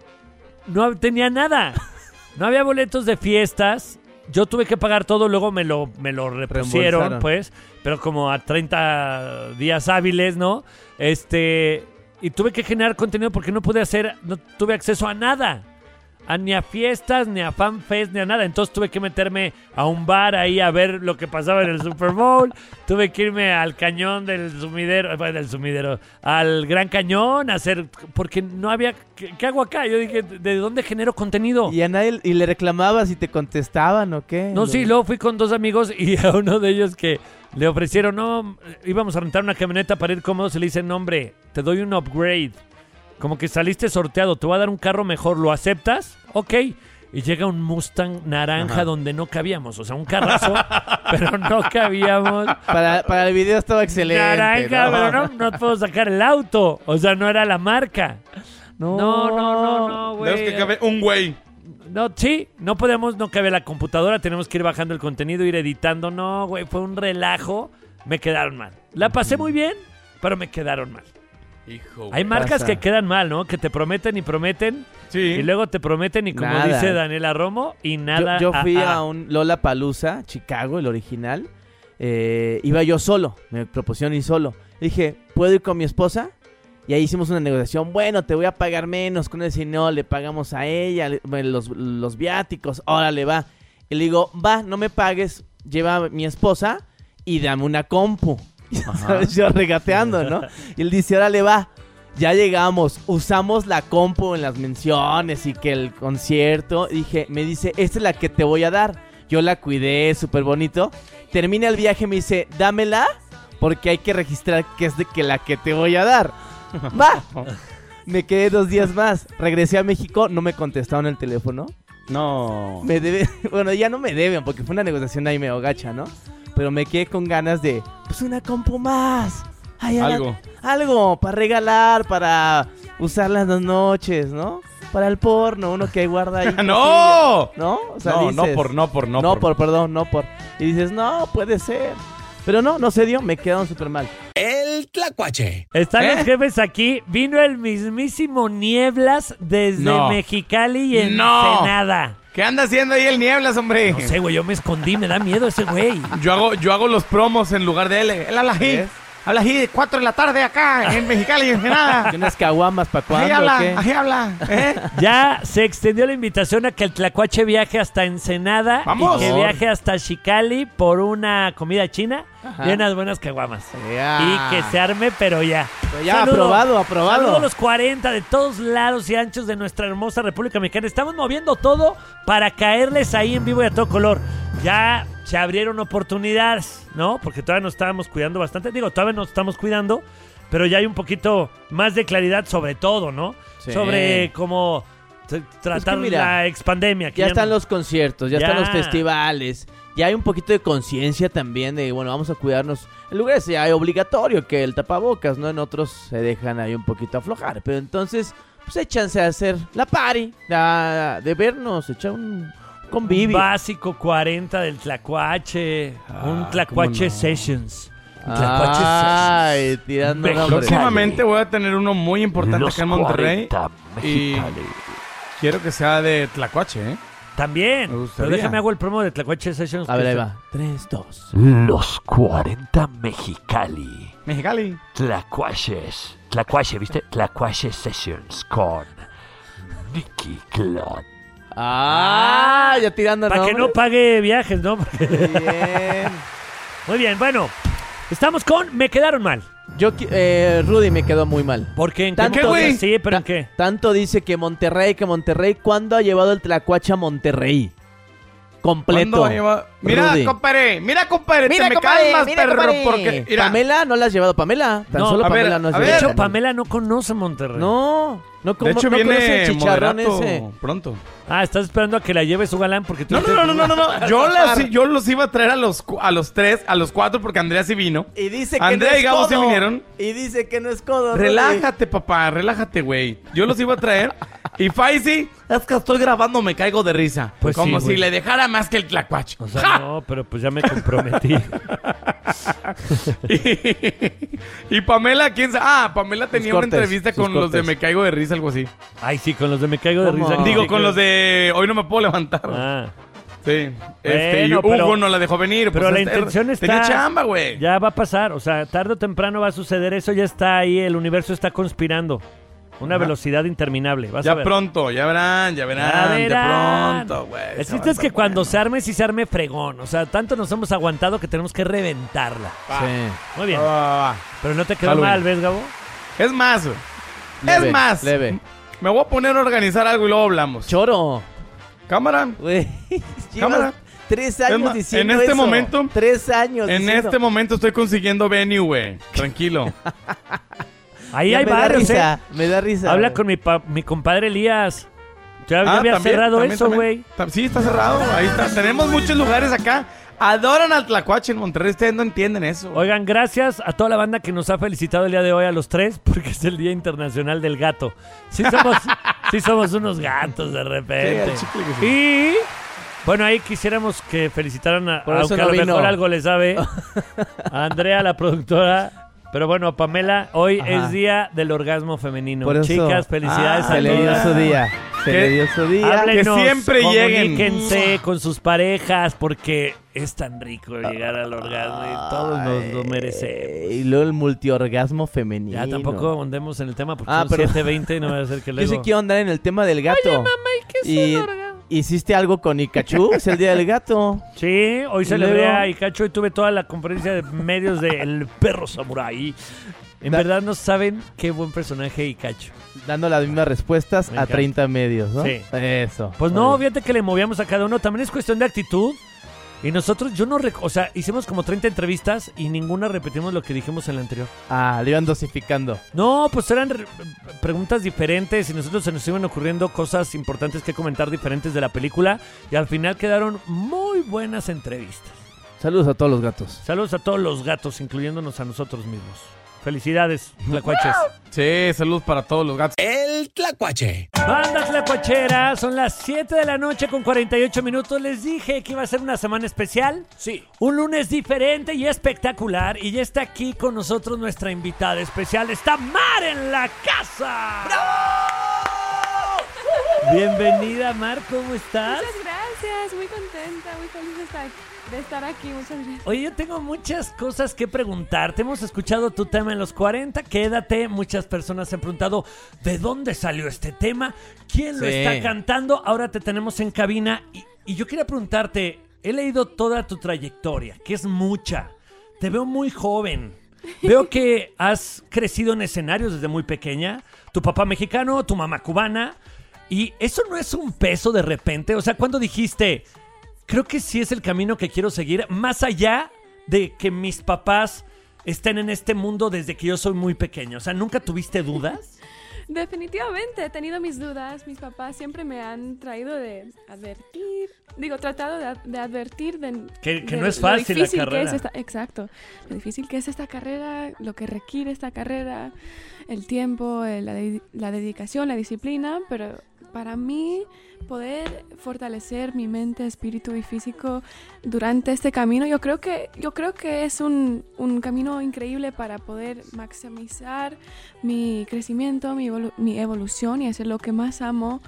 no tenía nada. No había boletos de fiestas. Yo tuve que pagar todo, luego me lo, me lo repusieron,
Reembolsaron.
pues. Pero como a treinta días hábiles, ¿no? Este... Y tuve que generar contenido porque no pude hacer... No tuve acceso a nada. A, ni a fiestas, ni a fanfest, ni a nada. Entonces tuve que meterme a un bar ahí a ver lo que pasaba en el Super Bowl. Tuve que irme al cañón del sumidero, eh, del sumidero, al Gran Cañón a hacer... Porque no había... ¿Qué, qué hago acá? Yo dije, ¿de dónde genero contenido?
¿Y a nadie y le reclamabas y te contestaban o qué?
No,
Lo-
sí, luego fui con dos amigos y a uno de ellos que le ofrecieron, no, íbamos a rentar una camioneta para ir cómodos y le dicen, no, hombre, te doy un upgrade. Como que saliste sorteado, te voy a dar un carro mejor, ¿lo aceptas? Ok. Y llega un Mustang naranja
Ajá.
donde no cabíamos, o sea, un carrazo, pero no cabíamos.
Para, para el video estaba excelente.
Naranja,
¿no?
pero no, no puedo sacar el auto, o sea, no era la marca.
No,
No, no, no, no, güey.
Tenemos que caber un güey.
No, sí, no podemos, no cabe la computadora, tenemos que ir bajando el contenido, ir editando. No, güey, fue un relajo. Me quedaron mal. La pasé muy bien, pero me quedaron mal.
Hijo,
Hay
güey.
marcas
pasa.
que quedan mal, ¿no? Que te prometen y prometen,
Sí.
y luego te prometen y como
Nada.
dice Daniela Romo, y nada.
Yo, yo fui
ah, ah.
a un Lollapalooza, Chicago, el original. Eh, iba yo solo, me propusieron ir solo. Dije, ¿puedo ir con mi esposa? Y ahí hicimos una negociación. Bueno, te voy a pagar menos. Con ese no, le pagamos a ella le- bueno, los, los viáticos. Órale, va. Y le digo, va, no me pagues. Lleva a mi esposa y dame una compu. ¿Sabes? Yo regateando, ¿no? Y él dice, órale, va. Ya llegamos, usamos la compu en las menciones y que el concierto. Dije, me dice, esta es la que te voy a dar. Yo la cuidé, súper bonito. Termina el viaje, me dice, dámela, porque hay que registrar que es de que la que te voy a dar. Va. Me quedé dos días más. Regresé a México, no me contestaron el teléfono.
No.
Me debe, bueno, ya no me deben, porque fue una negociación ahí medio gacha, ¿no? Pero me quedé con ganas de, pues una compu más. Ay, hagan-
Algo.
Algo para regalar, para usar las dos noches, ¿no? Para el porno, uno que guarda ahí.
¡No!
cosillas, ¿No? O sea,
No, no
dices-
por, no por, no,
No,
por.
por, perdón, no por. Y dices, no, puede ser. Pero no, no se dio, me quedaron súper mal.
El
Tlacuache.
Están
¿Eh?
los jefes aquí. Vino el mismísimo Nieblas desde
No.
Mexicali y
No.
Ensenada.
¿Qué anda haciendo ahí el Nieblas, hombre?
No sé, güey, yo me escondí, me da miedo ese güey.
Yo hago, yo hago los promos en lugar de él. Él habla así.
¿Ves?
Habla así de cuatro de la tarde acá en Mexicali y Ensenada.
¿Y unas caguamas para
Ahí
cuándo o
habla,
qué?
ahí habla. ¿Eh?
Ya se extendió la invitación a que el Tlacuache viaje hasta Ensenada
¡Vamos!
y que viaje hasta Xicali por una comida china
Ajá.
y unas buenas caguamas.
Ya.
Y que se arme, pero ya.
Pero ya, aprobado, aprobado.
Saludo a los cuarenta de todos lados y anchos de nuestra hermosa República Mexicana. Estamos moviendo todo para caerles ahí en vivo y a todo color. Ya se abrieron oportunidades, ¿no? Porque todavía nos estábamos cuidando bastante. Digo, todavía nos estamos cuidando, pero ya hay un poquito más de claridad sobre todo, ¿no?
Sí.
Sobre cómo t- tratar
mira,
la expandemia. que
Ya están
no-
los conciertos, ya,
Ya.
están los festivales, ya hay un poquito de conciencia también de, bueno, vamos a cuidarnos. En lugares ya hay obligatorio que el tapabocas, ¿no? En otros se dejan ahí un poquito aflojar, pero entonces, pues échanse a hacer la party, la- de vernos, echar un convivio.
Básico cuarenta del Tlacuache. un
Ah,
Tlacuache
cómo no.
Sessions. Un Tlacuache
Ay, tirando
México.
nombres.
Próximamente voy a tener uno muy importante acá en Monterrey. Y quiero que sea de Tlacuache, ¿eh?
Sessions. También.
Me gustaría.
Pero déjame hago el promo de Tlacuache Sessions.
A ver,
que
ahí
es-
va. Tres, dos.
Los cuarenta Mexicali.
Mexicali.
Tlacuaches. Tlacuache, ¿viste? Tlacuache Sessions con Nicky Clan.
Ah, ya tirando
Para que no
nombres.
pague viajes, ¿no? Porque-
Bien.
Muy bien, bueno. Estamos con Me Quedaron Mal.
Yo, qui- eh, Rudy me quedó muy mal.
Porque en
¿Tanto?
qué,
güey?
Sí, pero en
Ta-
qué.
Tanto dice que Monterrey, que Monterrey, ¿cuándo ha llevado el Tlacuache a Monterrey? Completo.
¿Cuándo lleva- Mira,
Rudy.
compadre, mira, compadre,
Mira,
te me
compadre,
calmas,
mira,
perro,
compadre.
porque... Mira,
Pamela, ¿no la has llevado Pamela? Tan
No,
solo
a ver,
Pamela no has
a
De
ver.
llevado.
hecho, Pamela no conoce Monterrey.
No, no, como,
de hecho
no conoce
viene
el chicharrón
moderato
ese.
pronto.
Ah, estás esperando a que la lleve su galán porque tú...
No, no, no, no, no, no, no. Yo, las- yo los iba a traer a los, cu- a los tres, a los cuatro, porque Andrea sí vino.
Y dice que
Andrea
no
y
es
Gabo sí
codo.
vinieron.
Y dice que no es codo. Rudy.
Relájate, papá, relájate, güey. Yo los iba a traer. Y Faisy, es que estoy grabando, me caigo de risa.
Pues
Como
sí,
si
güey.
le dejara más que el Tlacuache.
O sea, no, pero pues ya me comprometí.
y, y Pamela, ¿quién sabe? Ah, Pamela tenía una
cortes,
entrevista
sus
con los de
cortes.
Me Caigo de Risa, algo así.
Ay, sí, con los de Me Caigo de
¿Cómo?
Risa.
Digo,
Sí,
con
que-
los de Hoy no me puedo levantar.
Ah,
Sí. Este, y
Bueno,
Hugo
pero-
no la dejó venir.
pero
pues,
la
este-
intención está...
Tenía chamba, güey.
Ya va a pasar, o sea, tarde o temprano va a suceder eso, ya está ahí, el universo está conspirando. Una
Ajá.
velocidad interminable, vas a
Ya
ver.
pronto, ya verán, ya verán,
Ya
ya,
verán.
pronto, güey.
El
Se
chiste
va
es
a
que
estar
cuando
bueno.
se arme, sí se arme fregón. O sea, tanto nos hemos aguantado que tenemos que reventarla.
Sí.
Muy bien.
Va, va, va.
Pero no te quedó
Halloween.
mal, ¿ves, Gabo?
Es más, güey.
Leve,
es más.
leve.
Me voy a poner a organizar algo y luego hablamos.
Choro.
Cámara.
Güey.
Cámara.
Llevas tres años
Es ma-
diciendo
en este
eso.
momento-
Tres años
En
diciendo.
este momento estoy consiguiendo venue, güey. Tranquilo.
Ahí
Ya
hay
me da
varios, ¿eh?
risa, me da risa.
Habla
güey.
con mi, pa- mi compadre Elías. Ya, ya
Ah,
había
también,
cerrado
también,
eso,
también.
güey.
Ta- Sí, está cerrado. Ahí está. Tenemos muchos lugares acá. Adoran al Tlacuache en Monterrey. Ustedes no entienden eso.
Oigan, gracias a toda la banda que nos ha felicitado el día de hoy a los tres, porque es el Día Internacional del Gato. Sí somos, sí somos unos gatos de repente.
Sí, al chicle que sí.
Y bueno, ahí quisiéramos que felicitaran a,
Por eso
aunque
no
a lo
vino.
mejor algo le sabe, a Andrea, la productora. Pero bueno, Pamela, hoy
Ajá.
es Día del Orgasmo Femenino.
Por eso-
Chicas, felicidades
Ah,
a
Se le dio
todas.
su día. Se
¿Qué?
le dio su día.
Háblenos,
Que siempre lleguen.
comuníquense con sus parejas porque es tan rico llegar al orgasmo y todos nos lo merecemos.
Y luego el multiorgasmo femenino.
Ya tampoco andemos en el tema porque
Ah,
son
pero-
siete veinte y no va a ser que
Yo
luego...
sí quiero andar en el tema del gato. Oye, mamá, ¿y qué es un orgasmo? ¿Hiciste algo con Ikachu? Es el día del gato.
Sí, hoy
Y
celebré
luego-
a Ikacho y tuve toda la conferencia de medios de El Perro Samurai. En
Da-
verdad no saben qué buen personaje Ikacho.
Dando las mismas respuestas
Me
a
encanta.
treinta medios, ¿no?
Sí.
Eso.
Pues no,
Oye.
fíjate que le movíamos a cada uno. También es cuestión de actitud. Y nosotros, yo no... rec- O sea, hicimos como treinta entrevistas y ninguna repetimos lo que dijimos en la anterior.
Ah, le iban dosificando.
No, pues eran re- preguntas diferentes y nosotros se nos iban ocurriendo cosas importantes que comentar diferentes de la película. Y al final quedaron muy buenas entrevistas.
Saludos a todos los gatos.
Saludos a todos los gatos, incluyéndonos a nosotros mismos. Felicidades, Tlacuaches.
Sí, saludos para todos los gatos.
El Tlacuache. Tlacuache.
Banda Tlacuachera, son las siete de la noche con cuarenta y ocho minutos. Les dije que iba a ser una semana especial.
Sí.
Un lunes diferente y espectacular. Y ya está aquí con nosotros nuestra invitada especial. Está Mar en la casa.
¡Bravo!
Bienvenida, Mar, ¿cómo estás?
Muchas gracias, muy contenta, muy feliz de estar, de estar aquí. Muchas gracias.
Oye, yo tengo muchas cosas que preguntarte. Hemos escuchado tu tema en los cuarenta, quédate. Muchas personas se han preguntado ¿de dónde salió este tema? ¿Quién lo
Sí.
está cantando? Ahora te tenemos en cabina y, y yo quería preguntarte, he leído toda tu trayectoria, que es mucha. Te veo muy joven. Veo que has crecido en escenarios desde muy pequeña. Tu papá mexicano, tu mamá cubana. Y eso no es un peso de repente. O sea, ¿cuándo dijiste, creo que sí es el camino que quiero seguir, más allá de que mis papás estén en este mundo desde que yo soy muy pequeño? O sea, ¿nunca tuviste dudas?
Definitivamente he tenido mis dudas. Mis papás siempre me han traído de advertir, digo, tratado de, de advertir de
Que, que
de
no es
lo
fácil la
difícil que
carrera.
es esta- exacto, lo difícil que es esta carrera, lo que requiere esta carrera, el tiempo, el- la, de- la dedicación, la disciplina, pero para mí poder fortalecer mi mente, espíritu y físico durante este camino, yo creo que yo creo que es un, un camino increíble para poder maximizar mi crecimiento, mi, evolu- mi evolución y hacer lo que más amo.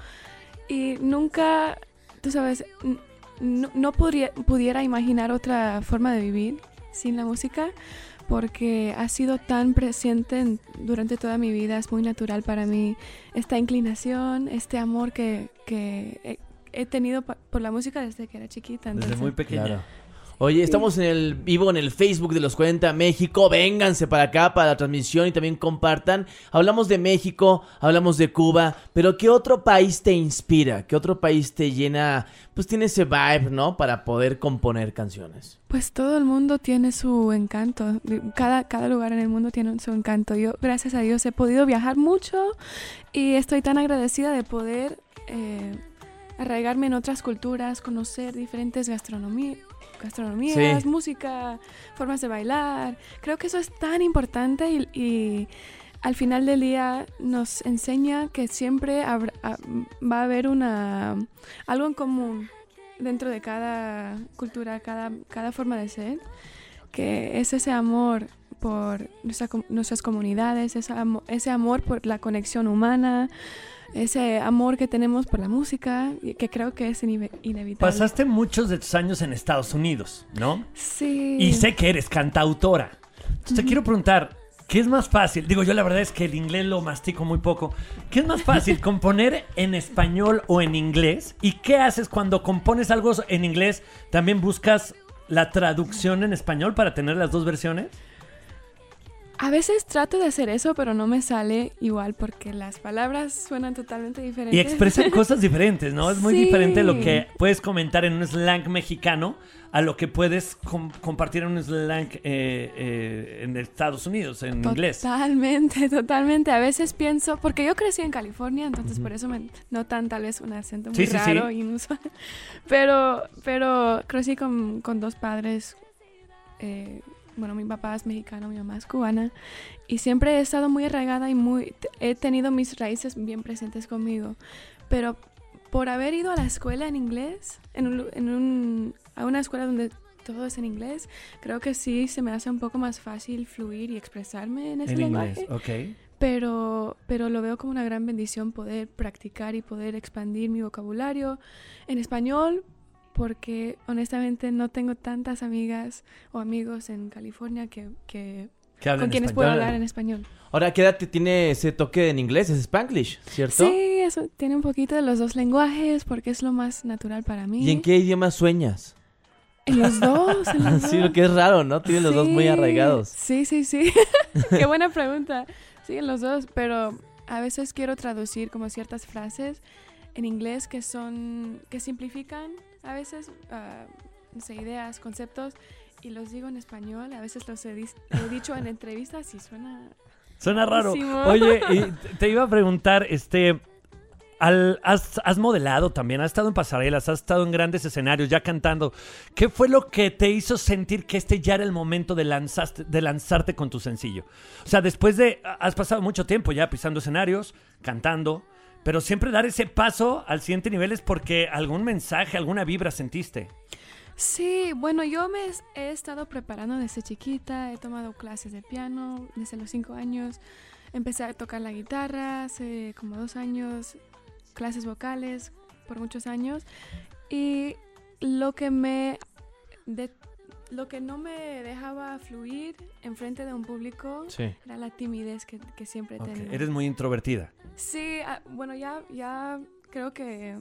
Y nunca, tú sabes, n- no, no podría, pudiera imaginar otra forma de vivir sin la música, porque ha sido tan presente en- durante toda mi vida. Es muy natural para mí esta inclinación, este amor que, que he, he tenido pa- por la música desde que era chiquita.
Desde
entonces-
muy pequeña.
Claro. Oye, estamos en el vivo en el Facebook de los cuarenta México. Vénganse para acá para la transmisión y también compartan. Hablamos de México, hablamos de Cuba, pero ¿qué otro país te inspira? ¿Qué otro país te llena? Pues tiene ese vibe, ¿no? Para poder componer canciones.
Pues todo el mundo tiene su encanto. Cada, cada lugar en el mundo tiene su encanto. Yo, gracias a Dios, he podido viajar mucho y estoy tan agradecida de poder eh, arraigarme en otras culturas, conocer diferentes gastronomías. gastronomías,
Sí.
música, formas de bailar. Creo que eso es tan importante y, y al final del día nos enseña que siempre habrá- a- va a haber una algo en común dentro de cada cultura, cada, cada forma de ser, que es ese amor por nuestra com- nuestras comunidades, ese, amo- ese amor por la conexión humana, ese amor que tenemos por la música, y que creo que es ine- inevitable.
Pasaste muchos de tus años en Estados Unidos, ¿no?
Sí.
Y sé que eres cantautora. Entonces te quiero preguntar, ¿qué es más fácil? Digo, yo la verdad es que el inglés lo mastico muy poco. ¿Qué es más fácil, componer en español o en inglés? ¿Y qué haces cuando compones algo en inglés? ¿También buscas la traducción en español para tener las dos versiones?
A veces trato de hacer eso, pero no me sale igual porque las palabras suenan totalmente diferentes.
Y expresan cosas diferentes, ¿no? Es muy
Sí.
diferente lo que puedes comentar en un slang mexicano a lo que puedes com- compartir en un slang eh, eh, en Estados Unidos, en inglés.
Totalmente, totalmente. A veces pienso, porque yo crecí en California, entonces por eso me notan tal vez un acento muy
Sí, sí, sí.
raro, inusual. Pero, pero crecí con, con dos padres. eh, bueno, mi papá es mexicano, mi mamá es cubana. Y siempre he estado muy arraigada y muy he tenido mis raíces bien presentes conmigo. Pero por haber ido a la escuela en inglés, en un, lu- en un, a una escuela donde todo es en inglés, creo que sí se me hace un poco más fácil fluir y expresarme en ese
En
lenguaje.
inglés, ok.
Pero, pero lo veo como una gran bendición poder practicar y poder expandir mi vocabulario en español, porque honestamente no tengo tantas amigas o amigos en California que, que
Que hablen
con quienes
español.
puedo hablar en español.
Ahora, ¿qué edad te tiene ese toque en inglés? Es Spanglish, ¿cierto?
Sí, eso tiene un poquito de los dos lenguajes porque es lo más natural para mí.
¿Y en qué idioma sueñas?
En los dos, en los
Sí,
dos.
lo que es raro, ¿no? Tienen los dos muy
Sí,
arraigados.
Sí, sí, sí. Qué buena pregunta. Sí, en los dos, pero a veces quiero traducir como ciertas frases en inglés que son, que simplifican a veces, ah, no sé, ideas, conceptos, y los digo en español. A veces los he, dis- he dicho en entrevistas y suena...
Suena raro.
rarísimo.
Oye, y te- te iba a preguntar, este... Al, has, has modelado también, has estado en pasarelas, has estado en grandes escenarios, ya cantando. ¿Qué fue lo que te hizo sentir que este ya era el momento de, lanzaste, de lanzarte con tu sencillo? O sea, después de... Has pasado mucho tiempo ya pisando escenarios, cantando, pero siempre dar ese paso al siguiente nivel es porque algún mensaje, alguna vibra sentiste.
Sí, bueno, yo me he estado preparando desde chiquita, he tomado clases de piano desde los cinco años, empecé a tocar la guitarra hace como dos años, clases vocales por muchos años, y lo que me... De, Lo que no me dejaba fluir enfrente de un público
Sí.
era la timidez que, que siempre he
Okay.
tenido.
Eres muy introvertida.
Sí, ah, bueno, ya, ya creo que...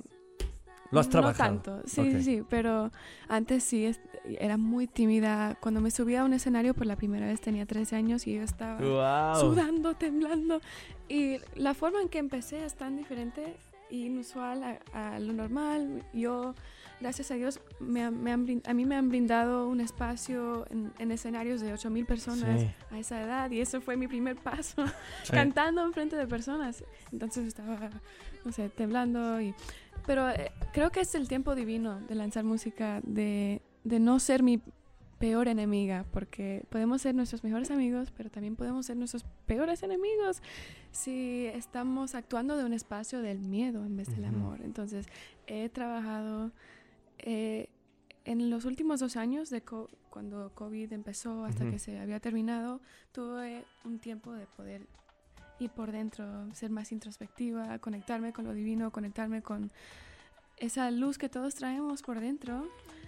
Lo has trabajado.
No tanto, sí,
Ok.
sí, sí, pero antes sí es- era muy tímida. Cuando me subía a un escenario por la primera vez tenía trece años y yo estaba
Wow.
sudando, temblando. Y la forma en que empecé es tan diferente y inusual a, a lo normal. Yo, gracias a Dios, me, han- me han brin- a mí me han brindado un espacio en, en escenarios de ocho mil personas
Sí.
a esa edad y eso fue mi primer paso,
Sí.
cantando enfrente de personas. Entonces estaba, no sé, temblando. Y, pero eh, creo que es el tiempo divino de lanzar música, de, de no ser mi peor enemiga, porque podemos ser nuestros mejores amigos, pero también podemos ser nuestros peores enemigos si estamos actuando de un espacio del miedo en vez del
Ujú.
amor. Entonces, he trabajado eh, en los últimos dos años, de co- cuando COVID empezó hasta
Ujú.
que se había terminado, tuve un tiempo de poder ir por dentro, ser más introspectiva, conectarme con lo divino, conectarme con esa luz que todos traemos por dentro.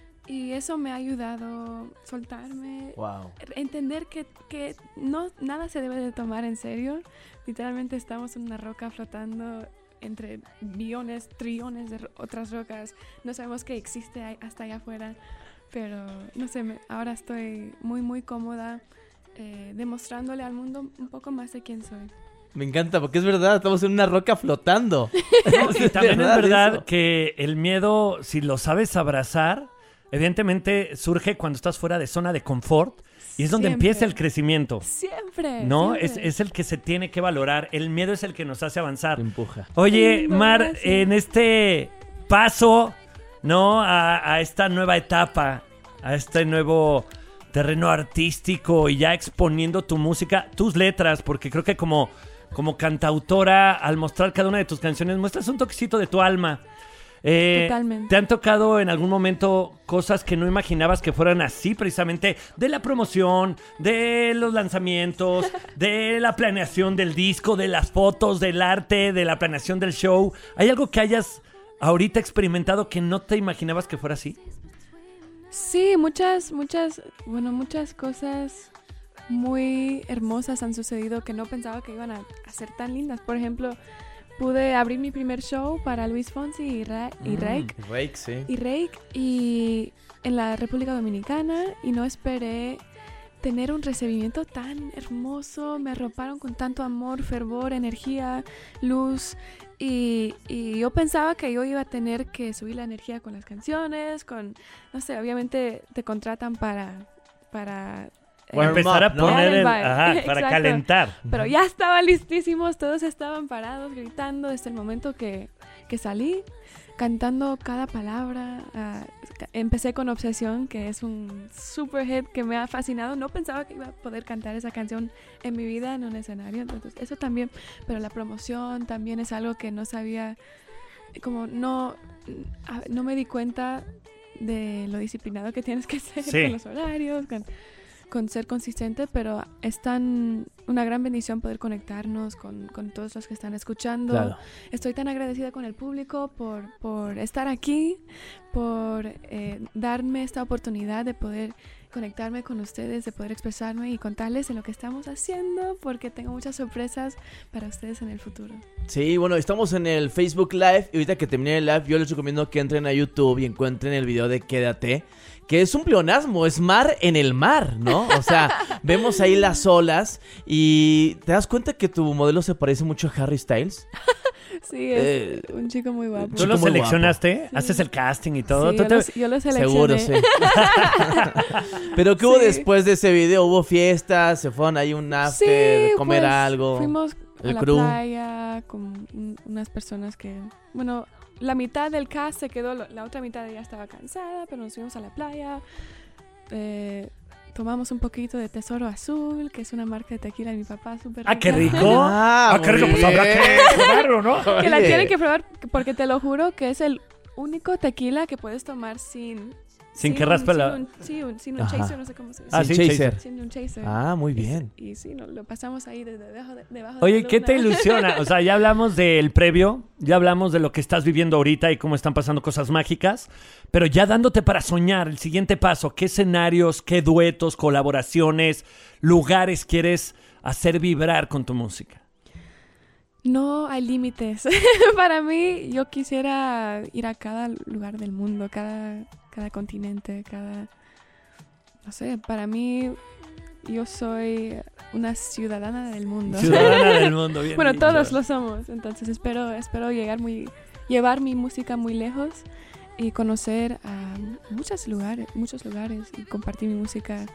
Y eso me ha ayudado a soltarme,
Wow.
entender que, que no, nada se debe de tomar en serio. Literalmente estamos en una roca flotando entre billones, trillones de ro- otras rocas. No sabemos qué existe ahí- hasta allá afuera, pero no sé, me- ahora estoy muy, muy cómoda eh, demostrándole al mundo un poco más de quién soy.
Me encanta porque es verdad, estamos en una roca flotando.
Y también es verdad
eso.
que el miedo, si lo sabes abrazar, evidentemente surge cuando estás fuera de zona de confort y es donde
Siempre.
empieza el crecimiento.
Siempre.
¿No?
siempre.
Es, es el que se tiene que valorar. El miedo es el que nos hace avanzar.
Te empuja.
Oye,
Lindo,
Mar,
gracias.
en este paso, ¿no? A, a esta nueva etapa, a este nuevo terreno artístico y ya exponiendo tu música, tus letras, porque creo que como, como cantautora, al mostrar cada una de tus canciones, muestras un toquecito de tu alma. Eh,
Totalmente.
¿Te han tocado en algún momento cosas que no imaginabas que fueran así, precisamente de la promoción, de los lanzamientos, de la planeación del disco, de las fotos, del arte, de la planeación del show? ¿Hay algo que hayas ahorita experimentado que no te imaginabas que fuera así?
Sí, muchas, muchas, bueno, muchas cosas muy hermosas han sucedido que no pensaba que iban a, a ser tan lindas. Por ejemplo, pude abrir mi primer show para Luis Fonsi y, Ra y Rake.
Rake, sí.
y Rake y en la República Dominicana y no esperé tener un recibimiento tan hermoso. Me arroparon con tanto amor, fervor, energía, luz y, y yo pensaba que yo iba a tener que subir la energía con las canciones, con, no sé, obviamente te contratan para... para
O
Warm
empezar
up,
a
¿no?
poner
El
el,
vibe.
ajá, para
Exacto.
calentar.
Pero ya estaba listísimos, todos estaban parados, gritando desde el momento que, que salí, cantando cada palabra. Ah, ca- empecé con Obsesión, que es un super hit que me ha fascinado. No pensaba que iba a poder cantar esa canción en mi vida en un escenario, entonces eso también. Pero la promoción también es algo que no sabía, como no, ah, no me di cuenta de lo disciplinado que tienes que ser
Sí.
con los horarios, con con ser consistente, pero es tan una gran bendición poder conectarnos con, con todos los que están escuchando.
Claro.
Estoy tan agradecida con el público por, por estar aquí, por eh, darme esta oportunidad de poder conectarme con ustedes, de poder expresarme y contarles de lo que estamos haciendo, porque tengo muchas sorpresas para ustedes en el futuro.
Sí, bueno, estamos en el Facebook Live y ahorita que termine el live yo les recomiendo que entren a YouTube y encuentren el video de Quédate, que es un pleonasmo, es mar en el mar, ¿no? O sea, vemos ahí las olas y te das cuenta que tu modelo se parece mucho a Harry Styles.
Sí, es
Eh,
un chico muy guapo.
¿Tú
Chico
lo
muy
seleccionaste?
Sí.
¿Haces el casting y todo?
Sí,
¿Tú
yo,
te-
lo, yo lo seleccioné.
Seguro, sí. Pero ¿qué hubo
Sí.
después de ese video? ¿Hubo fiestas? ¿Se fueron ahí un after?
Sí,
¿Comer
pues,
algo?
Fuimos a
el
la
crew.
playa con un- unas personas que, bueno, la mitad del cast se quedó, lo- la otra mitad ya estaba cansada, pero nos fuimos a la playa. Eh, tomamos un poquito de Tesoro Azul, que es una marca de tequila de mi papá, súper
¡Ah, qué
rica.
rico!
Ah,
¡Ah, qué
muy
rico! Pues habrá que
bien.
probarlo, ¿no?
Que la
Oye.
tienen que probar porque te lo juro que es el único tequila que puedes tomar sin...
Sin que
un-
raspe
sin
la-
un- Sí, un, sin un
Ajá.
chaser, no sé cómo se dice.
Ah,
Sin
sí,
chaser.
Sin un chaser.
Ah, muy
Y-
bien.
Y, sí, no, lo pasamos ahí de debajo de, debajo
Oye,
de la
¿qué te
luna.
ilusiona? O sea, ya hablamos del previo, ya hablamos de lo que estás viviendo ahorita y cómo están pasando cosas mágicas, pero ya dándote para soñar el siguiente paso, ¿qué escenarios, qué duetos, colaboraciones, lugares quieres hacer vibrar con tu música?
No hay límites. Para mí, yo quisiera ir a cada lugar del mundo, cada, cada continente, cada... No sé, para mí, yo soy una ciudadana del mundo.
Ciudadana del mundo, bien
Bueno,
dicho.
todos lo somos. Entonces espero, espero llegar muy, llevar mi música muy lejos y conocer a muchos lugares, muchos lugares y compartir mi música.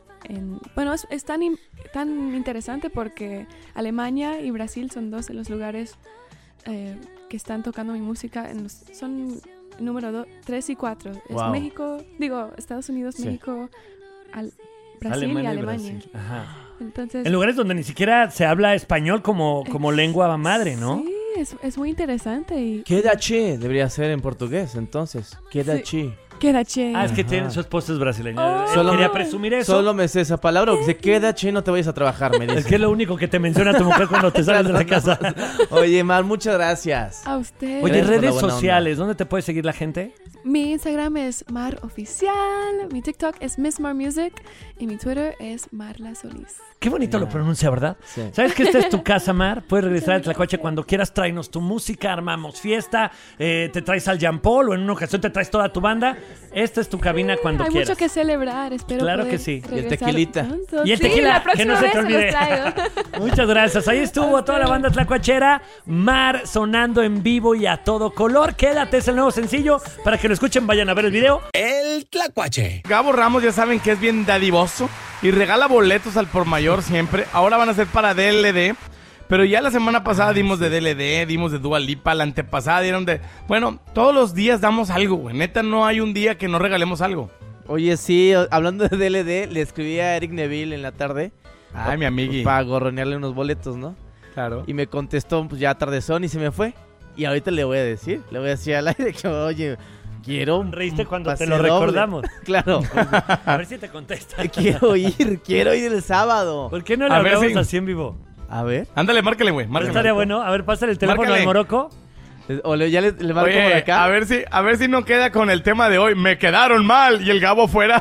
En, bueno, es, es tan, in- tan interesante porque Alemania y Brasil son dos de los lugares eh, que están tocando mi música. En los, son número tres y cuatro. Es
Wow.
México, digo, Estados Unidos,
Sí.
México, al- Brasil y Alemania.
Brasil. Ajá.
Entonces,
En lugares donde ni siquiera se habla español como, como lengua madre, ¿no?
Sí, es, es muy interesante y
Quedache debería ser en portugués, entonces. Quedache.
quedache.
Ah, es que
Ajá.
tiene, su esposo es brasileño.
Oh.
Él
Solo
quería
me-
presumir eso.
Solo me sé esa palabra, porque se quedache, no te vayas a trabajar, me dice.
Es que es lo único que te menciona tu mujer cuando te sales de la casa.
Oye, Mar, muchas gracias.
A usted.
Oye,
Gracias por la
redes
buena
sociales, ¿dónde te puede seguir la gente?
Mi Instagram es Mar Oficial, mi TikTok es Miss Mar Music y mi Twitter es Marla Solís.
Qué bonito lo pronuncia, ¿verdad?
Sí.
¿Sabes que esta es tu casa, Mar? Puedes regresar al Tlacuache cuando quieras, tráenos tu música, armamos fiesta, eh, te traes al Jean Paul o en una ocasión te traes toda tu banda. Esta es tu cabina cuando
Hay
quieras.
mucho que celebrar, espero
Claro
poder
que sí.
Y el
regresar
tequilita.
pronto.
Y el
Sí,
tequila,
la próxima
que no se
vez
te
los
olvide.
traigo.
Muchas gracias. Ahí estuvo toda la banda tlacuachera. Mar sonando en vivo y a todo color. Quédate, es el nuevo sencillo. Para que lo escuchen, vayan a ver el video.
El Tlacuache.
Gabo Ramos ya saben que es bien dadivoso y regala boletos al por mayor siempre. Ahora van a ser para D L D. Pero ya la semana pasada dimos de D L D, dimos de Dua Lipa, la antepasada dieron de... Bueno, todos los días damos algo, güey. Neta, no hay un día que no regalemos algo.
Oye, sí, o- hablando de D L D, le escribí a Eric Neville en la tarde.
Ay, mi amigui.
Para gorronearle unos boletos, ¿no?
Claro.
Y me contestó, pues ya tardezón y se me fue. Y ahorita le voy a decir, le voy a decir al aire que, oye, quiero... un
Reíste cuando
pase
te lo
doble.
recordamos.
Claro.
A ver si te contesta.
Quiero ir, quiero ir el sábado.
¿Por qué no le
A ver
hablamos
si-
así en vivo?
A ver.
Ándale, márcale, güey.
¿No
Márcale.
estaría bueno? A ver, pásale el teléfono
Márcale.
al Morocco.
O le, ya le, le marco
Oye,
por acá.
a ver si, a ver si no queda con el tema de hoy. Me quedaron mal y el Gabo fuera,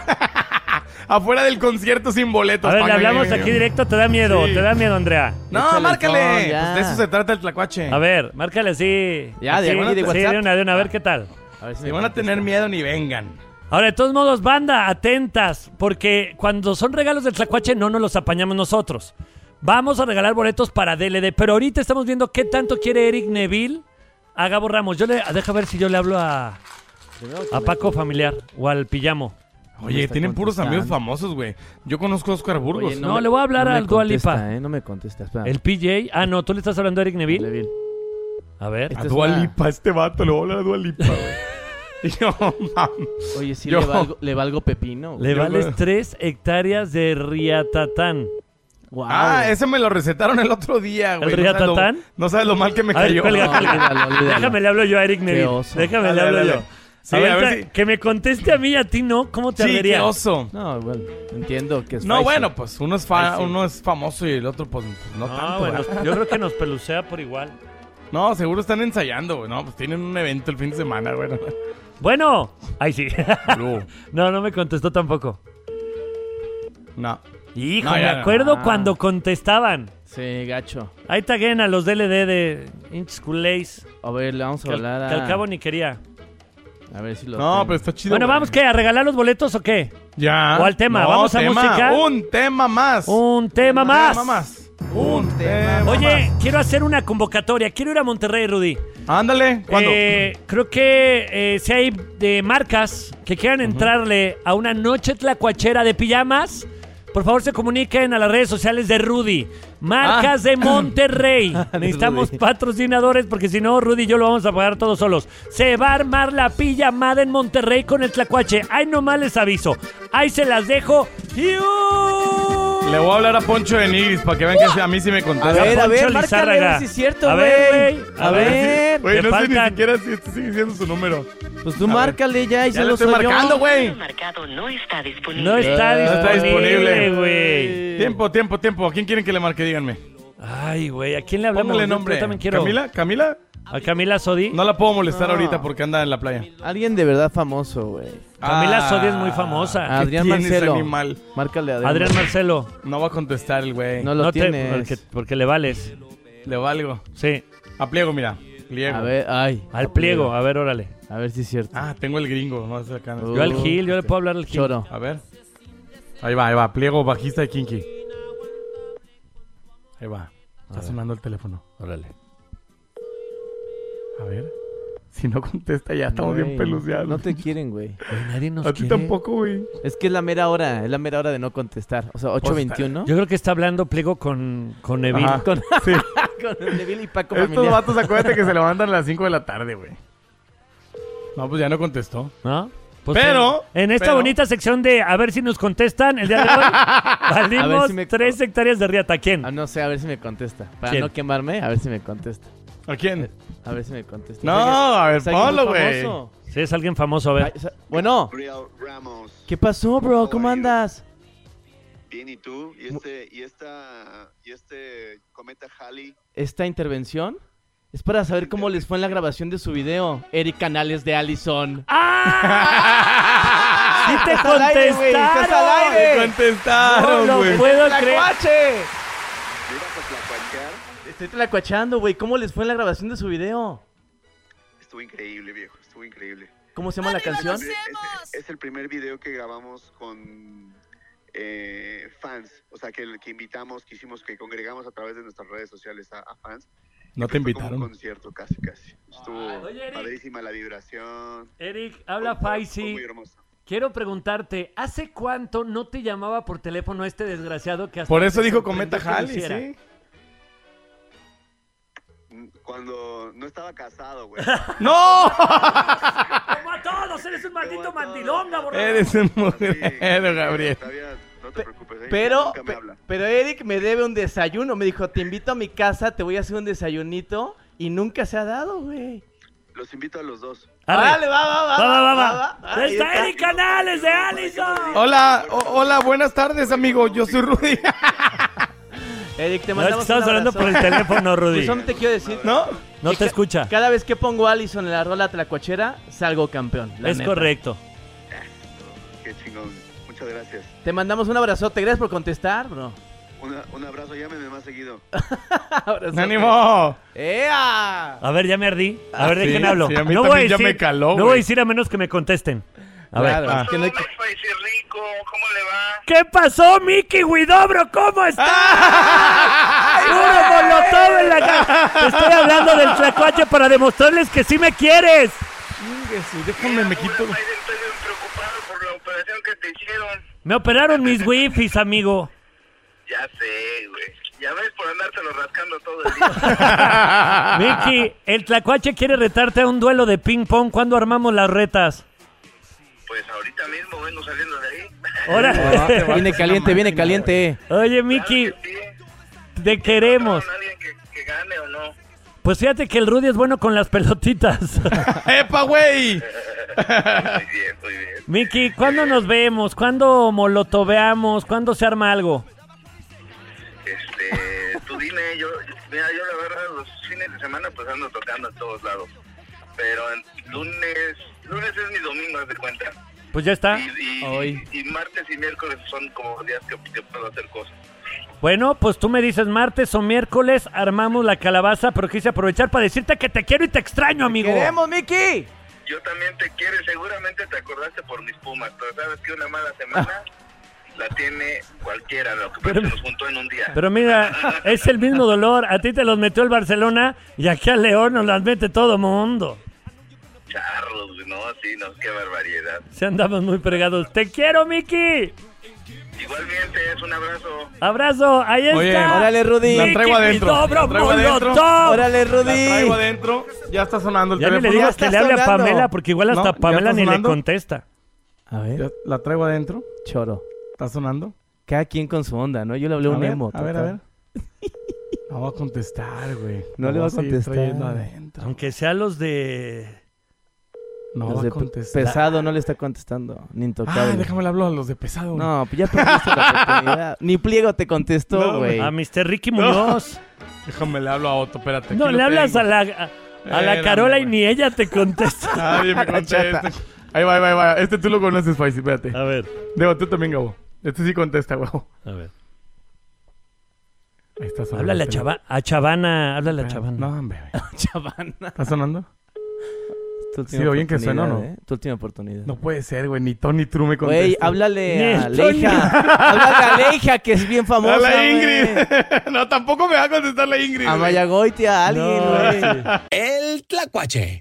afuera del concierto sin boletos.
A ver, le
Paga,
hablamos
güey.
aquí directo. Te da miedo,
Sí.
te da miedo, Andrea.
No,
Échale el
márcale.
phone, ya.
Pues de eso se trata el Tlacuache.
A ver, márcale así.
Ya, de
Sí,
alguna de
sí,
WhatsApp.
de una, de una. A ver qué tal.
A ver si
Si
me
van a
contesta.
tener miedo, ni vengan.
Ahora, de todos modos, banda, atentas, porque cuando son regalos del Tlacuache no nos los apañamos nosotros. Vamos a regalar boletos para D L D, pero ahorita estamos viendo qué tanto quiere Eric Neville a Gabo Ramos. Yo le, deja ver si yo le hablo a, a Paco Familiar o al Pijamo.
Oye,
está
tienen puros
contestando.
amigos famosos, güey. Yo conozco a Oscar Burgos.
Oye,
No,
me-
le voy a hablar
no me
al Dua Lipa.
contesta, ¿eh? No me contesta, espera.
El P J. Ah, no, tú le estás hablando a Eric Neville.
Neville.
A ver.
A
Esta es
Dua
una-
Lipa, este vato, le voy a hablar a Dua Lipa, güey. Y yo, mam.
Oye, sí
Yo-
le valgo, le valgo pepino.
Le
Yo
vales
me-
tres hectáreas de Riatatán.
Wow.
Ah, ese me lo recetaron el otro día, güey.
¿El
No sabes lo-
Riatatán?
No sabes lo mal que me
A ver,
cayó.
cuelga,
No,
cuelga.
olvídalo, olvídalo.
Déjame le hablo yo a Eric Neville.
oso.
Déjame le
Dale,
hablo
dale,
yo.
dale. Sí,
a ver,
a ver
tra-
si-
que me conteste a mí y a ti, ¿no? ¿Cómo te
Sí, qué
ardería?
oso.
No, bueno, entiendo que es
No,
spicy.
bueno, pues uno es, fa-
Ay, sí.
uno es famoso y el otro, pues, pues, no,
No,
tanto.
bueno,
¿verdad?
yo creo que nos pelucea por igual.
No, seguro están ensayando, güey. No, pues tienen un evento el fin de semana, güey.
Bueno, ahí sí.
No.
No, no me contestó tampoco.
No.
Hijo,
No,
me
ya no.
acuerdo
Ah.
cuando contestaban.
Sí, gacho.
Ahí taguen a los D L D de Inch Culés.
A ver, le vamos a
Que, al-
hablar a...
que al cabo ni quería.
A ver si lo...
No,
tengo.
pero está chido.
Bueno,
güey.
¿vamos qué? ¿A regalar los boletos o qué?
Ya.
O al tema,
No,
¿vamos a
tema.
música?
Un tema más.
Un tema
Un
más.
tema más. Un tema
Oye,
más.
quiero hacer una convocatoria. Quiero ir a Monterrey, Rudy.
Ándale. ¿Cuándo?
Eh, creo que eh, si hay de marcas que quieran entrarle a una noche tlacuachera de pijamas, por favor se comuniquen a las redes sociales de Rudy. Marcas
Ah.
de Monterrey. Necesitamos
Rudy.
patrocinadores porque si no, Rudy y yo lo vamos a pagar todos solos. Se va a armar la pijamada en Monterrey con el Tlacuache. Ahí nomás les aviso. Ahí se las dejo. ¡Iu!
Le voy a hablar a Poncho de Nigris para que vean que a mí sí me
A
contesta.
ver, a
Poncho
ver, márcale, a
Lizárraga.
ver si es cierto,
A
güey.
ver, güey.
A ver.
Güey,
Te
no sé
faltan-
ni siquiera si este sigue siendo su número.
Pues tú
A ver.
márcale ya y
Ya
se
le
lo
estoy
soy yo.
marcando, güey.
marcado no está disponible.
No está
No está
disponible,
disponible.
güey.
Tiempo, tiempo, tiempo. ¿A quién quieren que le marque? Díganme.
Ay, güey, ¿a quién le hablamos?
Póngale
Yo-
nombre.
Yo también quiero.
¿Camila? ¿Camila?
¿A Camila Sodi?
No la puedo molestar
No.
ahorita porque anda en la playa.
Alguien de verdad famoso, güey.
Camila
Ah.
Sodi es muy famosa.
Ah, Adrián
¿Qué tienes,
Marcelo.
animal?
Márcale a Adrián.
Adrián Marcelo.
No va a contestar el güey.
No lo
No te-
tienes.
porque, porque le vales.
Le valgo.
Sí.
A pliego, mira. Pliego.
A ver, ay.
Al pliego, a ver, órale.
A ver si es cierto.
Ah, tengo el gringo. No sé acá.
Uh.
Yo al Gil, yo le puedo hablar al Gil.
Choro.
A ver. Ahí va, ahí va. Pliego, bajista de Kinky. Ahí va. Está sonando el teléfono.
Órale.
A ver. Si no contesta ya estamos
Güey,
bien peluceados.
No te quieren, güey.
Güey, nadie nos
A ti
quiere.
tampoco, güey.
Es que es la mera hora, es la mera hora de no contestar. O sea, ocho veintiuno.
Yo creo que está hablando pliego con, con Neville.
Ajá.
Con,
Sí.
con Neville y Paco
Estos
Familiar.
vatos, acuérdate que se levantan a las cinco de la tarde, güey. No, pues ya no contestó.
¿No? Pues
Pero,
En, en esta
pero-
bonita sección de a ver si nos contestan, el día de hoy valimos
A ver si me-
tres hectáreas de riata. ¿Quién?
Ah, no sé, a ver si me contesta. Para
¿Quién?
no quemarme, a ver si me contesta.
¿A quién?
A ver si me contesta.
No,
O sea, que-
a ver,
es alguien muy
ponlo, güey.
famoso.
Si es alguien famoso, a ver.
Ay, o sea, bueno,
Ramos.
¿qué pasó, bro? ¿Cómo andas?
Bien, ¿y tú? ¿Y este, y esta, y este cometa Halley?
Esta intervención es para saber cómo les fue en la grabación de su video. Eric Canales de Allison.
¡Sí te
Estás al aire, güey, estás al
contestaron!
aire.
Me contestaron,
No lo
güey.
puedo creer.
¡Tlacuache!
¿Me ibas a tlacuachear?
Estoy tlacuachando, güey. ¿Cómo les fue en la grabación de su video?
Estuvo increíble, viejo, estuvo increíble.
¿Cómo se llama la canción?
Es, es- es el primer video que grabamos con eh, fans, o sea, que, que invitamos, que hicimos, que congregamos a través de nuestras redes sociales a, a fans.
No te
Fue como un
invitaron.
concierto, casi, casi. Estuvo
Oye, Eric.
padrísima la vibración.
Eric, habla
Fue- fue- fue
Faisy.
muy hermoso.
Quiero preguntarte, ¿hace cuánto no te llamaba por teléfono este desgraciado que hasta
Por eso
te
dijo
sorprendió
Cometa
que lo
Halley,
hiciera?
sí.
Cuando no estaba casado, güey.
¡No!
¡Como a todos! ¡Eres un maldito mandilón, cabrón!
Eres un
Sí,
mujer, Gabriel.
todavía no te preocupes, ¿eh?
Pero,
Nunca me
pe-
habla.
pero Eric me debe un desayuno. Me dijo, te invito a mi casa, te voy a hacer un desayunito. Y nunca se ha dado, güey.
Los invito a los dos.
Arre.
Dale, va, va, va.
Va, va, va, va.
Ahí
¡Está
está.
Eric Canales de Allison!
Hola, o- hola, buenas tardes, amigo. Yo soy Rudy.
Eric, te
No, es que
mandamos
estamos
un
hablando
abrazo.
por el teléfono, Rudy.
Pues solo te quiero decir,
¿No?
No
que
te
ca-
escucha.
cada vez que pongo Allison en la rola tlacuachera, salgo campeón. la
Es
neta.
correcto.
Qué chingón. Muchas gracias.
Te mandamos un abrazote. Gracias por contestar, bro.
Una- un abrazo, llámeme más seguido.
Abrazote.
¡Ánimo!
¡Ea!
A ver, ya me ardí. A ver, ¿de
Sí,
quién hablo?
sí, a mí
no voy a
también ya
decir,
me caló,
no voy a
güey.
decir a menos que me contesten. A
Claro,
ver.
es que no hay que-
Rico, ¿cómo le va?
¿Qué pasó, Mickey Huidobro? ¿Cómo estás? ¡Puro molotov en la cara! Te estoy hablando del tlacuache para demostrarles que sí me quieres.
Chingue, déjame, me quito.
Estoy bien preocupado por la operación que te hicieron.
Me operaron mis wifis, amigo.
Ya sé, güey. Ya ves por andártelo rascando todo el día.
Mickey, el tlacuache quiere retarte a un duelo de ping pong. ¿Cuándo armamos las retas?
Pues ahorita mismo vengo saliendo de ahí.
Ahora.
Viene caliente, viene caliente.
Oye, Mickey, te queremos.
¿Alguien que, que gane o no?
Pues fíjate que el Rudy es bueno con las pelotitas.
¡Epa, güey!
Muy bien, muy bien.
Mickey, ¿cuándo nos vemos? ¿Cuándo molotoveamos? ¿Cuándo se arma algo?
Este, tú dime, yo, mira, yo la verdad los fines de semana pues ando tocando en todos lados. Pero en lunes, lunes es mi domingo, haz de cuenta.
Pues ya está.
Y, y,
Hoy.
y martes y miércoles son como días que, que puedo hacer cosas.
Bueno, pues tú me dices martes o miércoles armamos la calabaza, pero quise aprovechar para decirte que te quiero y te extraño, amigo.
¡Queremos, Mickey!
Yo también te quiero y seguramente te acordaste por mis Pumas, pero sabes que una mala semana la tiene cualquiera, lo que
Pero-
se nos juntó en un día.
Pero mira, es el mismo dolor. A ti te los metió el Barcelona y aquí al León nos las mete todo mundo.
Charros, no, sí, no, qué barbaridad.
Se andamos muy pregados. ¡Te quiero, Mickey!
Igualmente, es un abrazo.
Abrazo, ahí está.
Oye,
órale, Rudy.
La traigo adentro.
Dobro
La traigo adentro.
Molotov.
Órale, Rudy.
La traigo adentro. Ya está sonando el
Ya ni le
teléfono.
digas que le hable a
sonando.
Pamela, porque igual hasta
No, ¿ya
Pamela
está
ni le
sonando?
contesta.
A ver,
Ya la traigo adentro.
choro.
¿Está sonando?
Cada quien con su onda, ¿no? Yo le hablé a
A
un
ver,
emo.
a ver, a
total.
ver. No va a contestar, güey.
No le va a
seguir
contestar.
trayendo adentro.
Aunque sea los de...
No
Los
va
de
a contestar.
pesado no le está contestando. Ni intocable.
Ah, déjame le hablo a los de pesado. güey.
No, pues ya perdiste la oportunidad. Ni Pliego te contestó,
No,
güey.
A mister Ricky Muñoz.
Déjame le hablo a Otto, espérate.
No,
aquí lo
le hablas
tengo.
a la, a, a la
Espérame,
Carola y
güey.
ni ella te contesta.
Nadie me contesta. Ahí va, ahí va, ahí va. Este tú lo conoces, Spicy, espérate.
A ver,
Debo, tú también, Gabo. Este sí contesta, güey.
a ver.
Ahí está sonando.
Háblale a,
el
Chava, a Chavana, háblale a
teléfono.
Chavana.
No, hombre.
Chavana.
¿Está sonando?
Tu
Sí, lo bien que suena, ¿no?
¿eh? Tu última oportunidad.
No puede ser, güey. Ni Tony True me contesta.
Güey, háblale a
Ni el
Leija. Háblale a Leija, que es bien famosa.
A la
güey.
Ingrid. No, tampoco me va a contestar la Ingrid.
A
güey.
Mayagoitia, a alguien,
No,
güey.
sí.
El Tlacuache.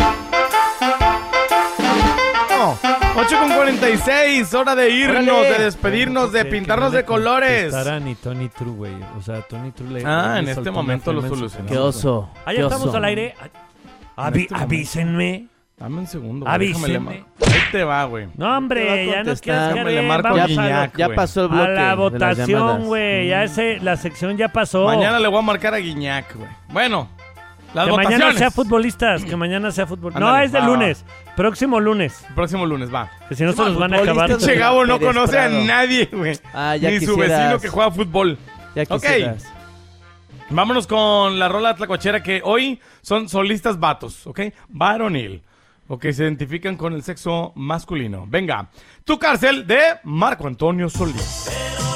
ocho con cuarenta y seis, hora de irnos,
Órale.
de despedirnos, de
Que-
pintarnos
que no
de
le
colores.
contestara ni Tony True, güey. O sea, Tony True le...
Ah,
le
en este
soltó
momento
una
lo
firma en su
solucionó.
Qué
teléfono.
oso.
Ah,
qué
ya estamos
oso.
al aire. Avi-
este momento.
avísenme.
Dame un segundo, güey. Déjame le
Avísenme.
mar- Ahí te va, güey.
No,
Te va a
hombre, ya nos
contestar.
quieres
Déjame le
querer.
marco
Vamos
a
a,
Guiñac,
Ya
güey.
pasó el
a
bloque.
la
de las
votación,
llamadas.
güey. Ya ese, la sección ya pasó.
Mañana le voy a marcar a Guiñac, güey. Bueno, las
que
votaciones.
mañana sea futbolistas, que mañana sea fútbol. No,
Ándale,
es de
va,
lunes. Próximo lunes.
El próximo lunes, va.
Que si no se nos van a
futbolistas
acabar.
de-
Che, Gabo no
Pérez
conoce a
Prado.
nadie, güey.
Ah, ya
Ni su
quisieras.
vecino que juega fútbol.
Ya
Ok.
quisieras.
Vámonos con la rola tlacuachera que hoy son solistas vatos, ¿ok? Varonil. O que se identifican con el sexo masculino. Venga, Tu Cárcel de Marco Antonio Solís.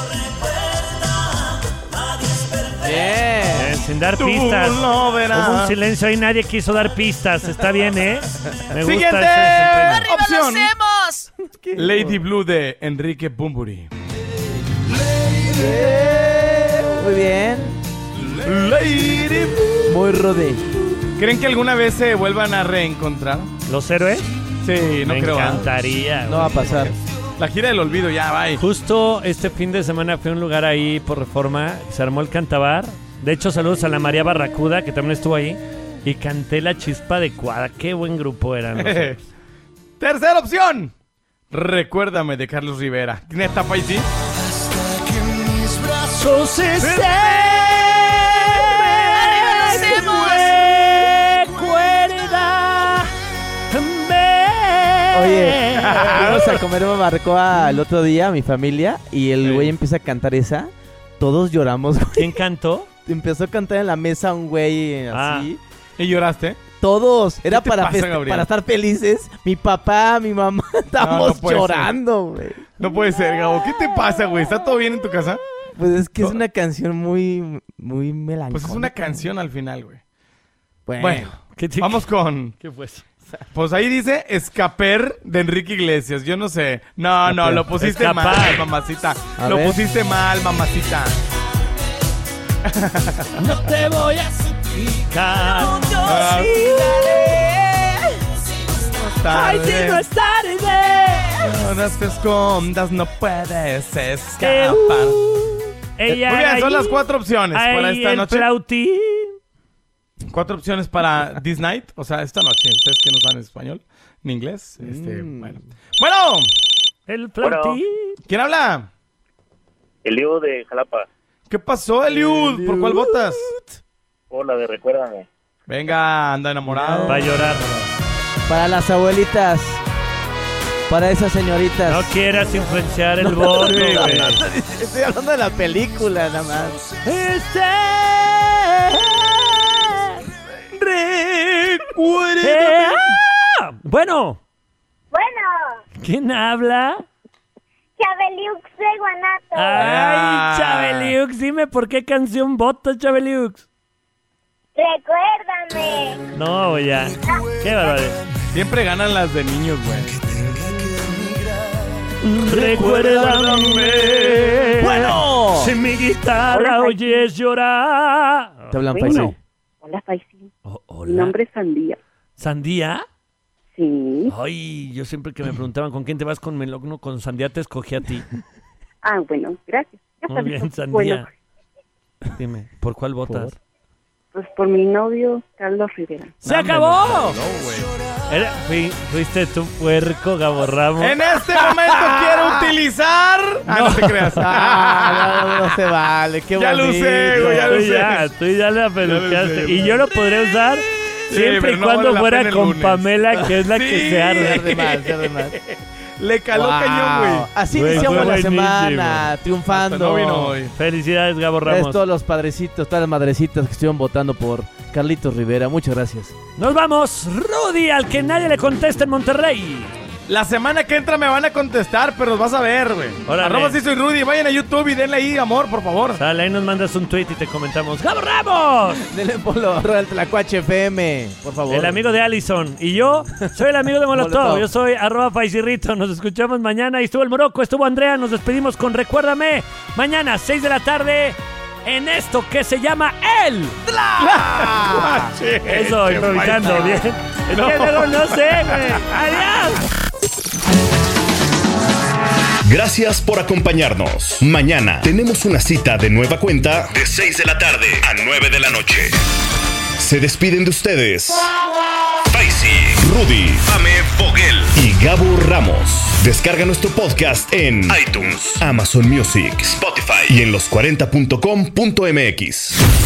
Bien.
Eh, sin dar
Tú
pistas.
lo verás.
Hubo un silencio ahí, nadie quiso dar pistas. Está bien, ¿eh? Me gusta
Siguiente
ese desempeño.
opción.
¡Hacemos!
Lady Blue de Enrique Bunbury.
Muy bien.
Lady
Muy Rudy.
¿Creen que alguna vez se vuelvan a reencontrar?
¿Los héroes?
Sí, no
Me
creo. ¿ah?
encantaría.
No va a pasar.
La gira del olvido, ya, bye.
Justo este fin de semana fui a un lugar ahí por Reforma, se armó el cantabar. De hecho, saludos a la María Barracuda, que también estuvo ahí. Y canté La Chispa Adecuada. Qué buen grupo eran los héroes.
Tercera opción. Recuérdame de Carlos Rivera. ¿Neta, Paisí?
Oye, fuimos a comer barbacoa el otro día, mi familia, y el
Sí.
güey empieza a cantar esa. Todos lloramos, güey.
¿Quién cantó?
Empezó a cantar en la mesa un güey
Ah.
así.
¿Y lloraste?
Todos. Era
te
para,
pasa,
feste-
Gabriel?
para estar felices. Mi papá, mi mamá, estábamos
puede
llorando, güey.
No puede ser, Gabo. ¿Qué te pasa, güey? ¿Está todo bien en tu casa?
Pues es que es
No.
una canción muy, muy melancólica.
Pues es una canción al final, güey.
Bueno.
Bueno,
¿Qué te-
vamos con...
¿Qué fue eso?
Pues ahí dice Escaper de Enrique Iglesias. Yo no sé. No, no,
Escaper.
lo pusiste
Escapar.
mal, mamacita.
A
lo
ver.
pusiste mal, mamacita.
No te voy a suplicar.
Ah,
Ay, si no es tarde.
No, no te escondas, no puedes
Eh,
escapar.
uh, ella
Muy bien, son
ahí,
las cuatro opciones para
ahí
esta
el
noche.
flautín.
Cuatro opciones para This Night. O sea, esta noche. Ustedes que no saben español ni inglés. Este,
Mm.
bueno. Bueno,
El flautín.
¿quién habla?
Eliud de Jalapa.
¿Qué pasó, Eliud? ¿Por cuál votas?
Hola, de Recuérdame.
Venga, anda enamorado.
Va a llorar.
Para las abuelitas. Para esas señoritas.
No quieras influenciar el voto,
Sí,
güey.
Estoy hablando de la película, nada más.
Este...
Recuérdame.
Eh, ah, bueno,
Bueno,
¿quién habla?
Chabeliux de Guanato.
Ah.
Ay, Chabeliux, dime por qué canción votas, Chabeliux.
Recuérdame.
No, ya. Qué barbaridad.
Siempre ganan las de niños, güey.
Recuérdame.
Bueno.
Si mi guitarra
Hola,
oyes llorar.
Te hablan,
Bueno.
Paisí.
Hola, Paisín.
Oh,
Mi
hola.
nombre es Sandía.
¿Sandía?
Sí.
Ay, yo siempre que me preguntaban con quién te vas con Melogno, con Sandía te escogí a ti.
Ah, bueno, gracias. Ya
Muy
sabes,
bien,
pues,
Sandía.
bueno,
Dime, ¿por cuál votas?
pues por mi novio, Carlos Rivera.
¡Se acabó! Era- fui- fuiste tú, puerco, Gabo Ramos.
En este momento quiero utilizar. Ah, no, te creas.
Ah, no, no se vale, qué
Ya lo
bonito.
usé, güey, ya lo
Tú
usé.
ya, tú ya la peluqueaste.
Ya lo sé,
Y yo lo podré usar
Sí,
siempre
pero
y
no
cuando
vale la
fuera
pena el
con
lunes.
Pamela, que es la que
Sí.
se arde.
Se arde más, se arde más.
Le caló
Wow.
cañón, güey.
Así
Güey,
iniciamos
fue
la
buenísimo.
semana, triunfando.
Hasta no vino hoy.
Felicidades, Gabo
Gracias a
Ramos.
todos los padrecitos, todas las madrecitas que estuvieron votando por Carlitos Rivera. Muchas gracias.
Nos vamos, Rudy, al que nadie le contesta en Monterrey.
La semana que entra me van a contestar, pero los vas a ver, güey.
Órale.
Arroba sí soy Rudy. Vayan a YouTube y denle ahí amor, por favor.
Sale, ahí nos mandas un tweet y te comentamos. ¡Gabo Ramos!
Denle polo Royal Tlacuache F M, por favor.
El amigo de Allison. Y yo soy el amigo de Molotov.
Molotov.
Yo soy arroba Faisirrito. Nos escuchamos mañana. Y estuvo el Morocco, estuvo Andrea. Nos despedimos con Recuérdame. Mañana, seis de la tarde, en esto que se llama El
Tlacuache.
Eso,
Qué
improvisando.
paisa.
Bien. Es
No.
que luego no sé, güey. Adiós.
Gracias por acompañarnos. Mañana tenemos una cita de nueva cuenta de seis de la tarde a nueve de la noche. Se despiden de ustedes Faisy, Rudy, Pame Vogel y Gabo Ramos. Descarga nuestro podcast en iTunes, Amazon Music, Spotify y en los cuarenta punto com punto m x.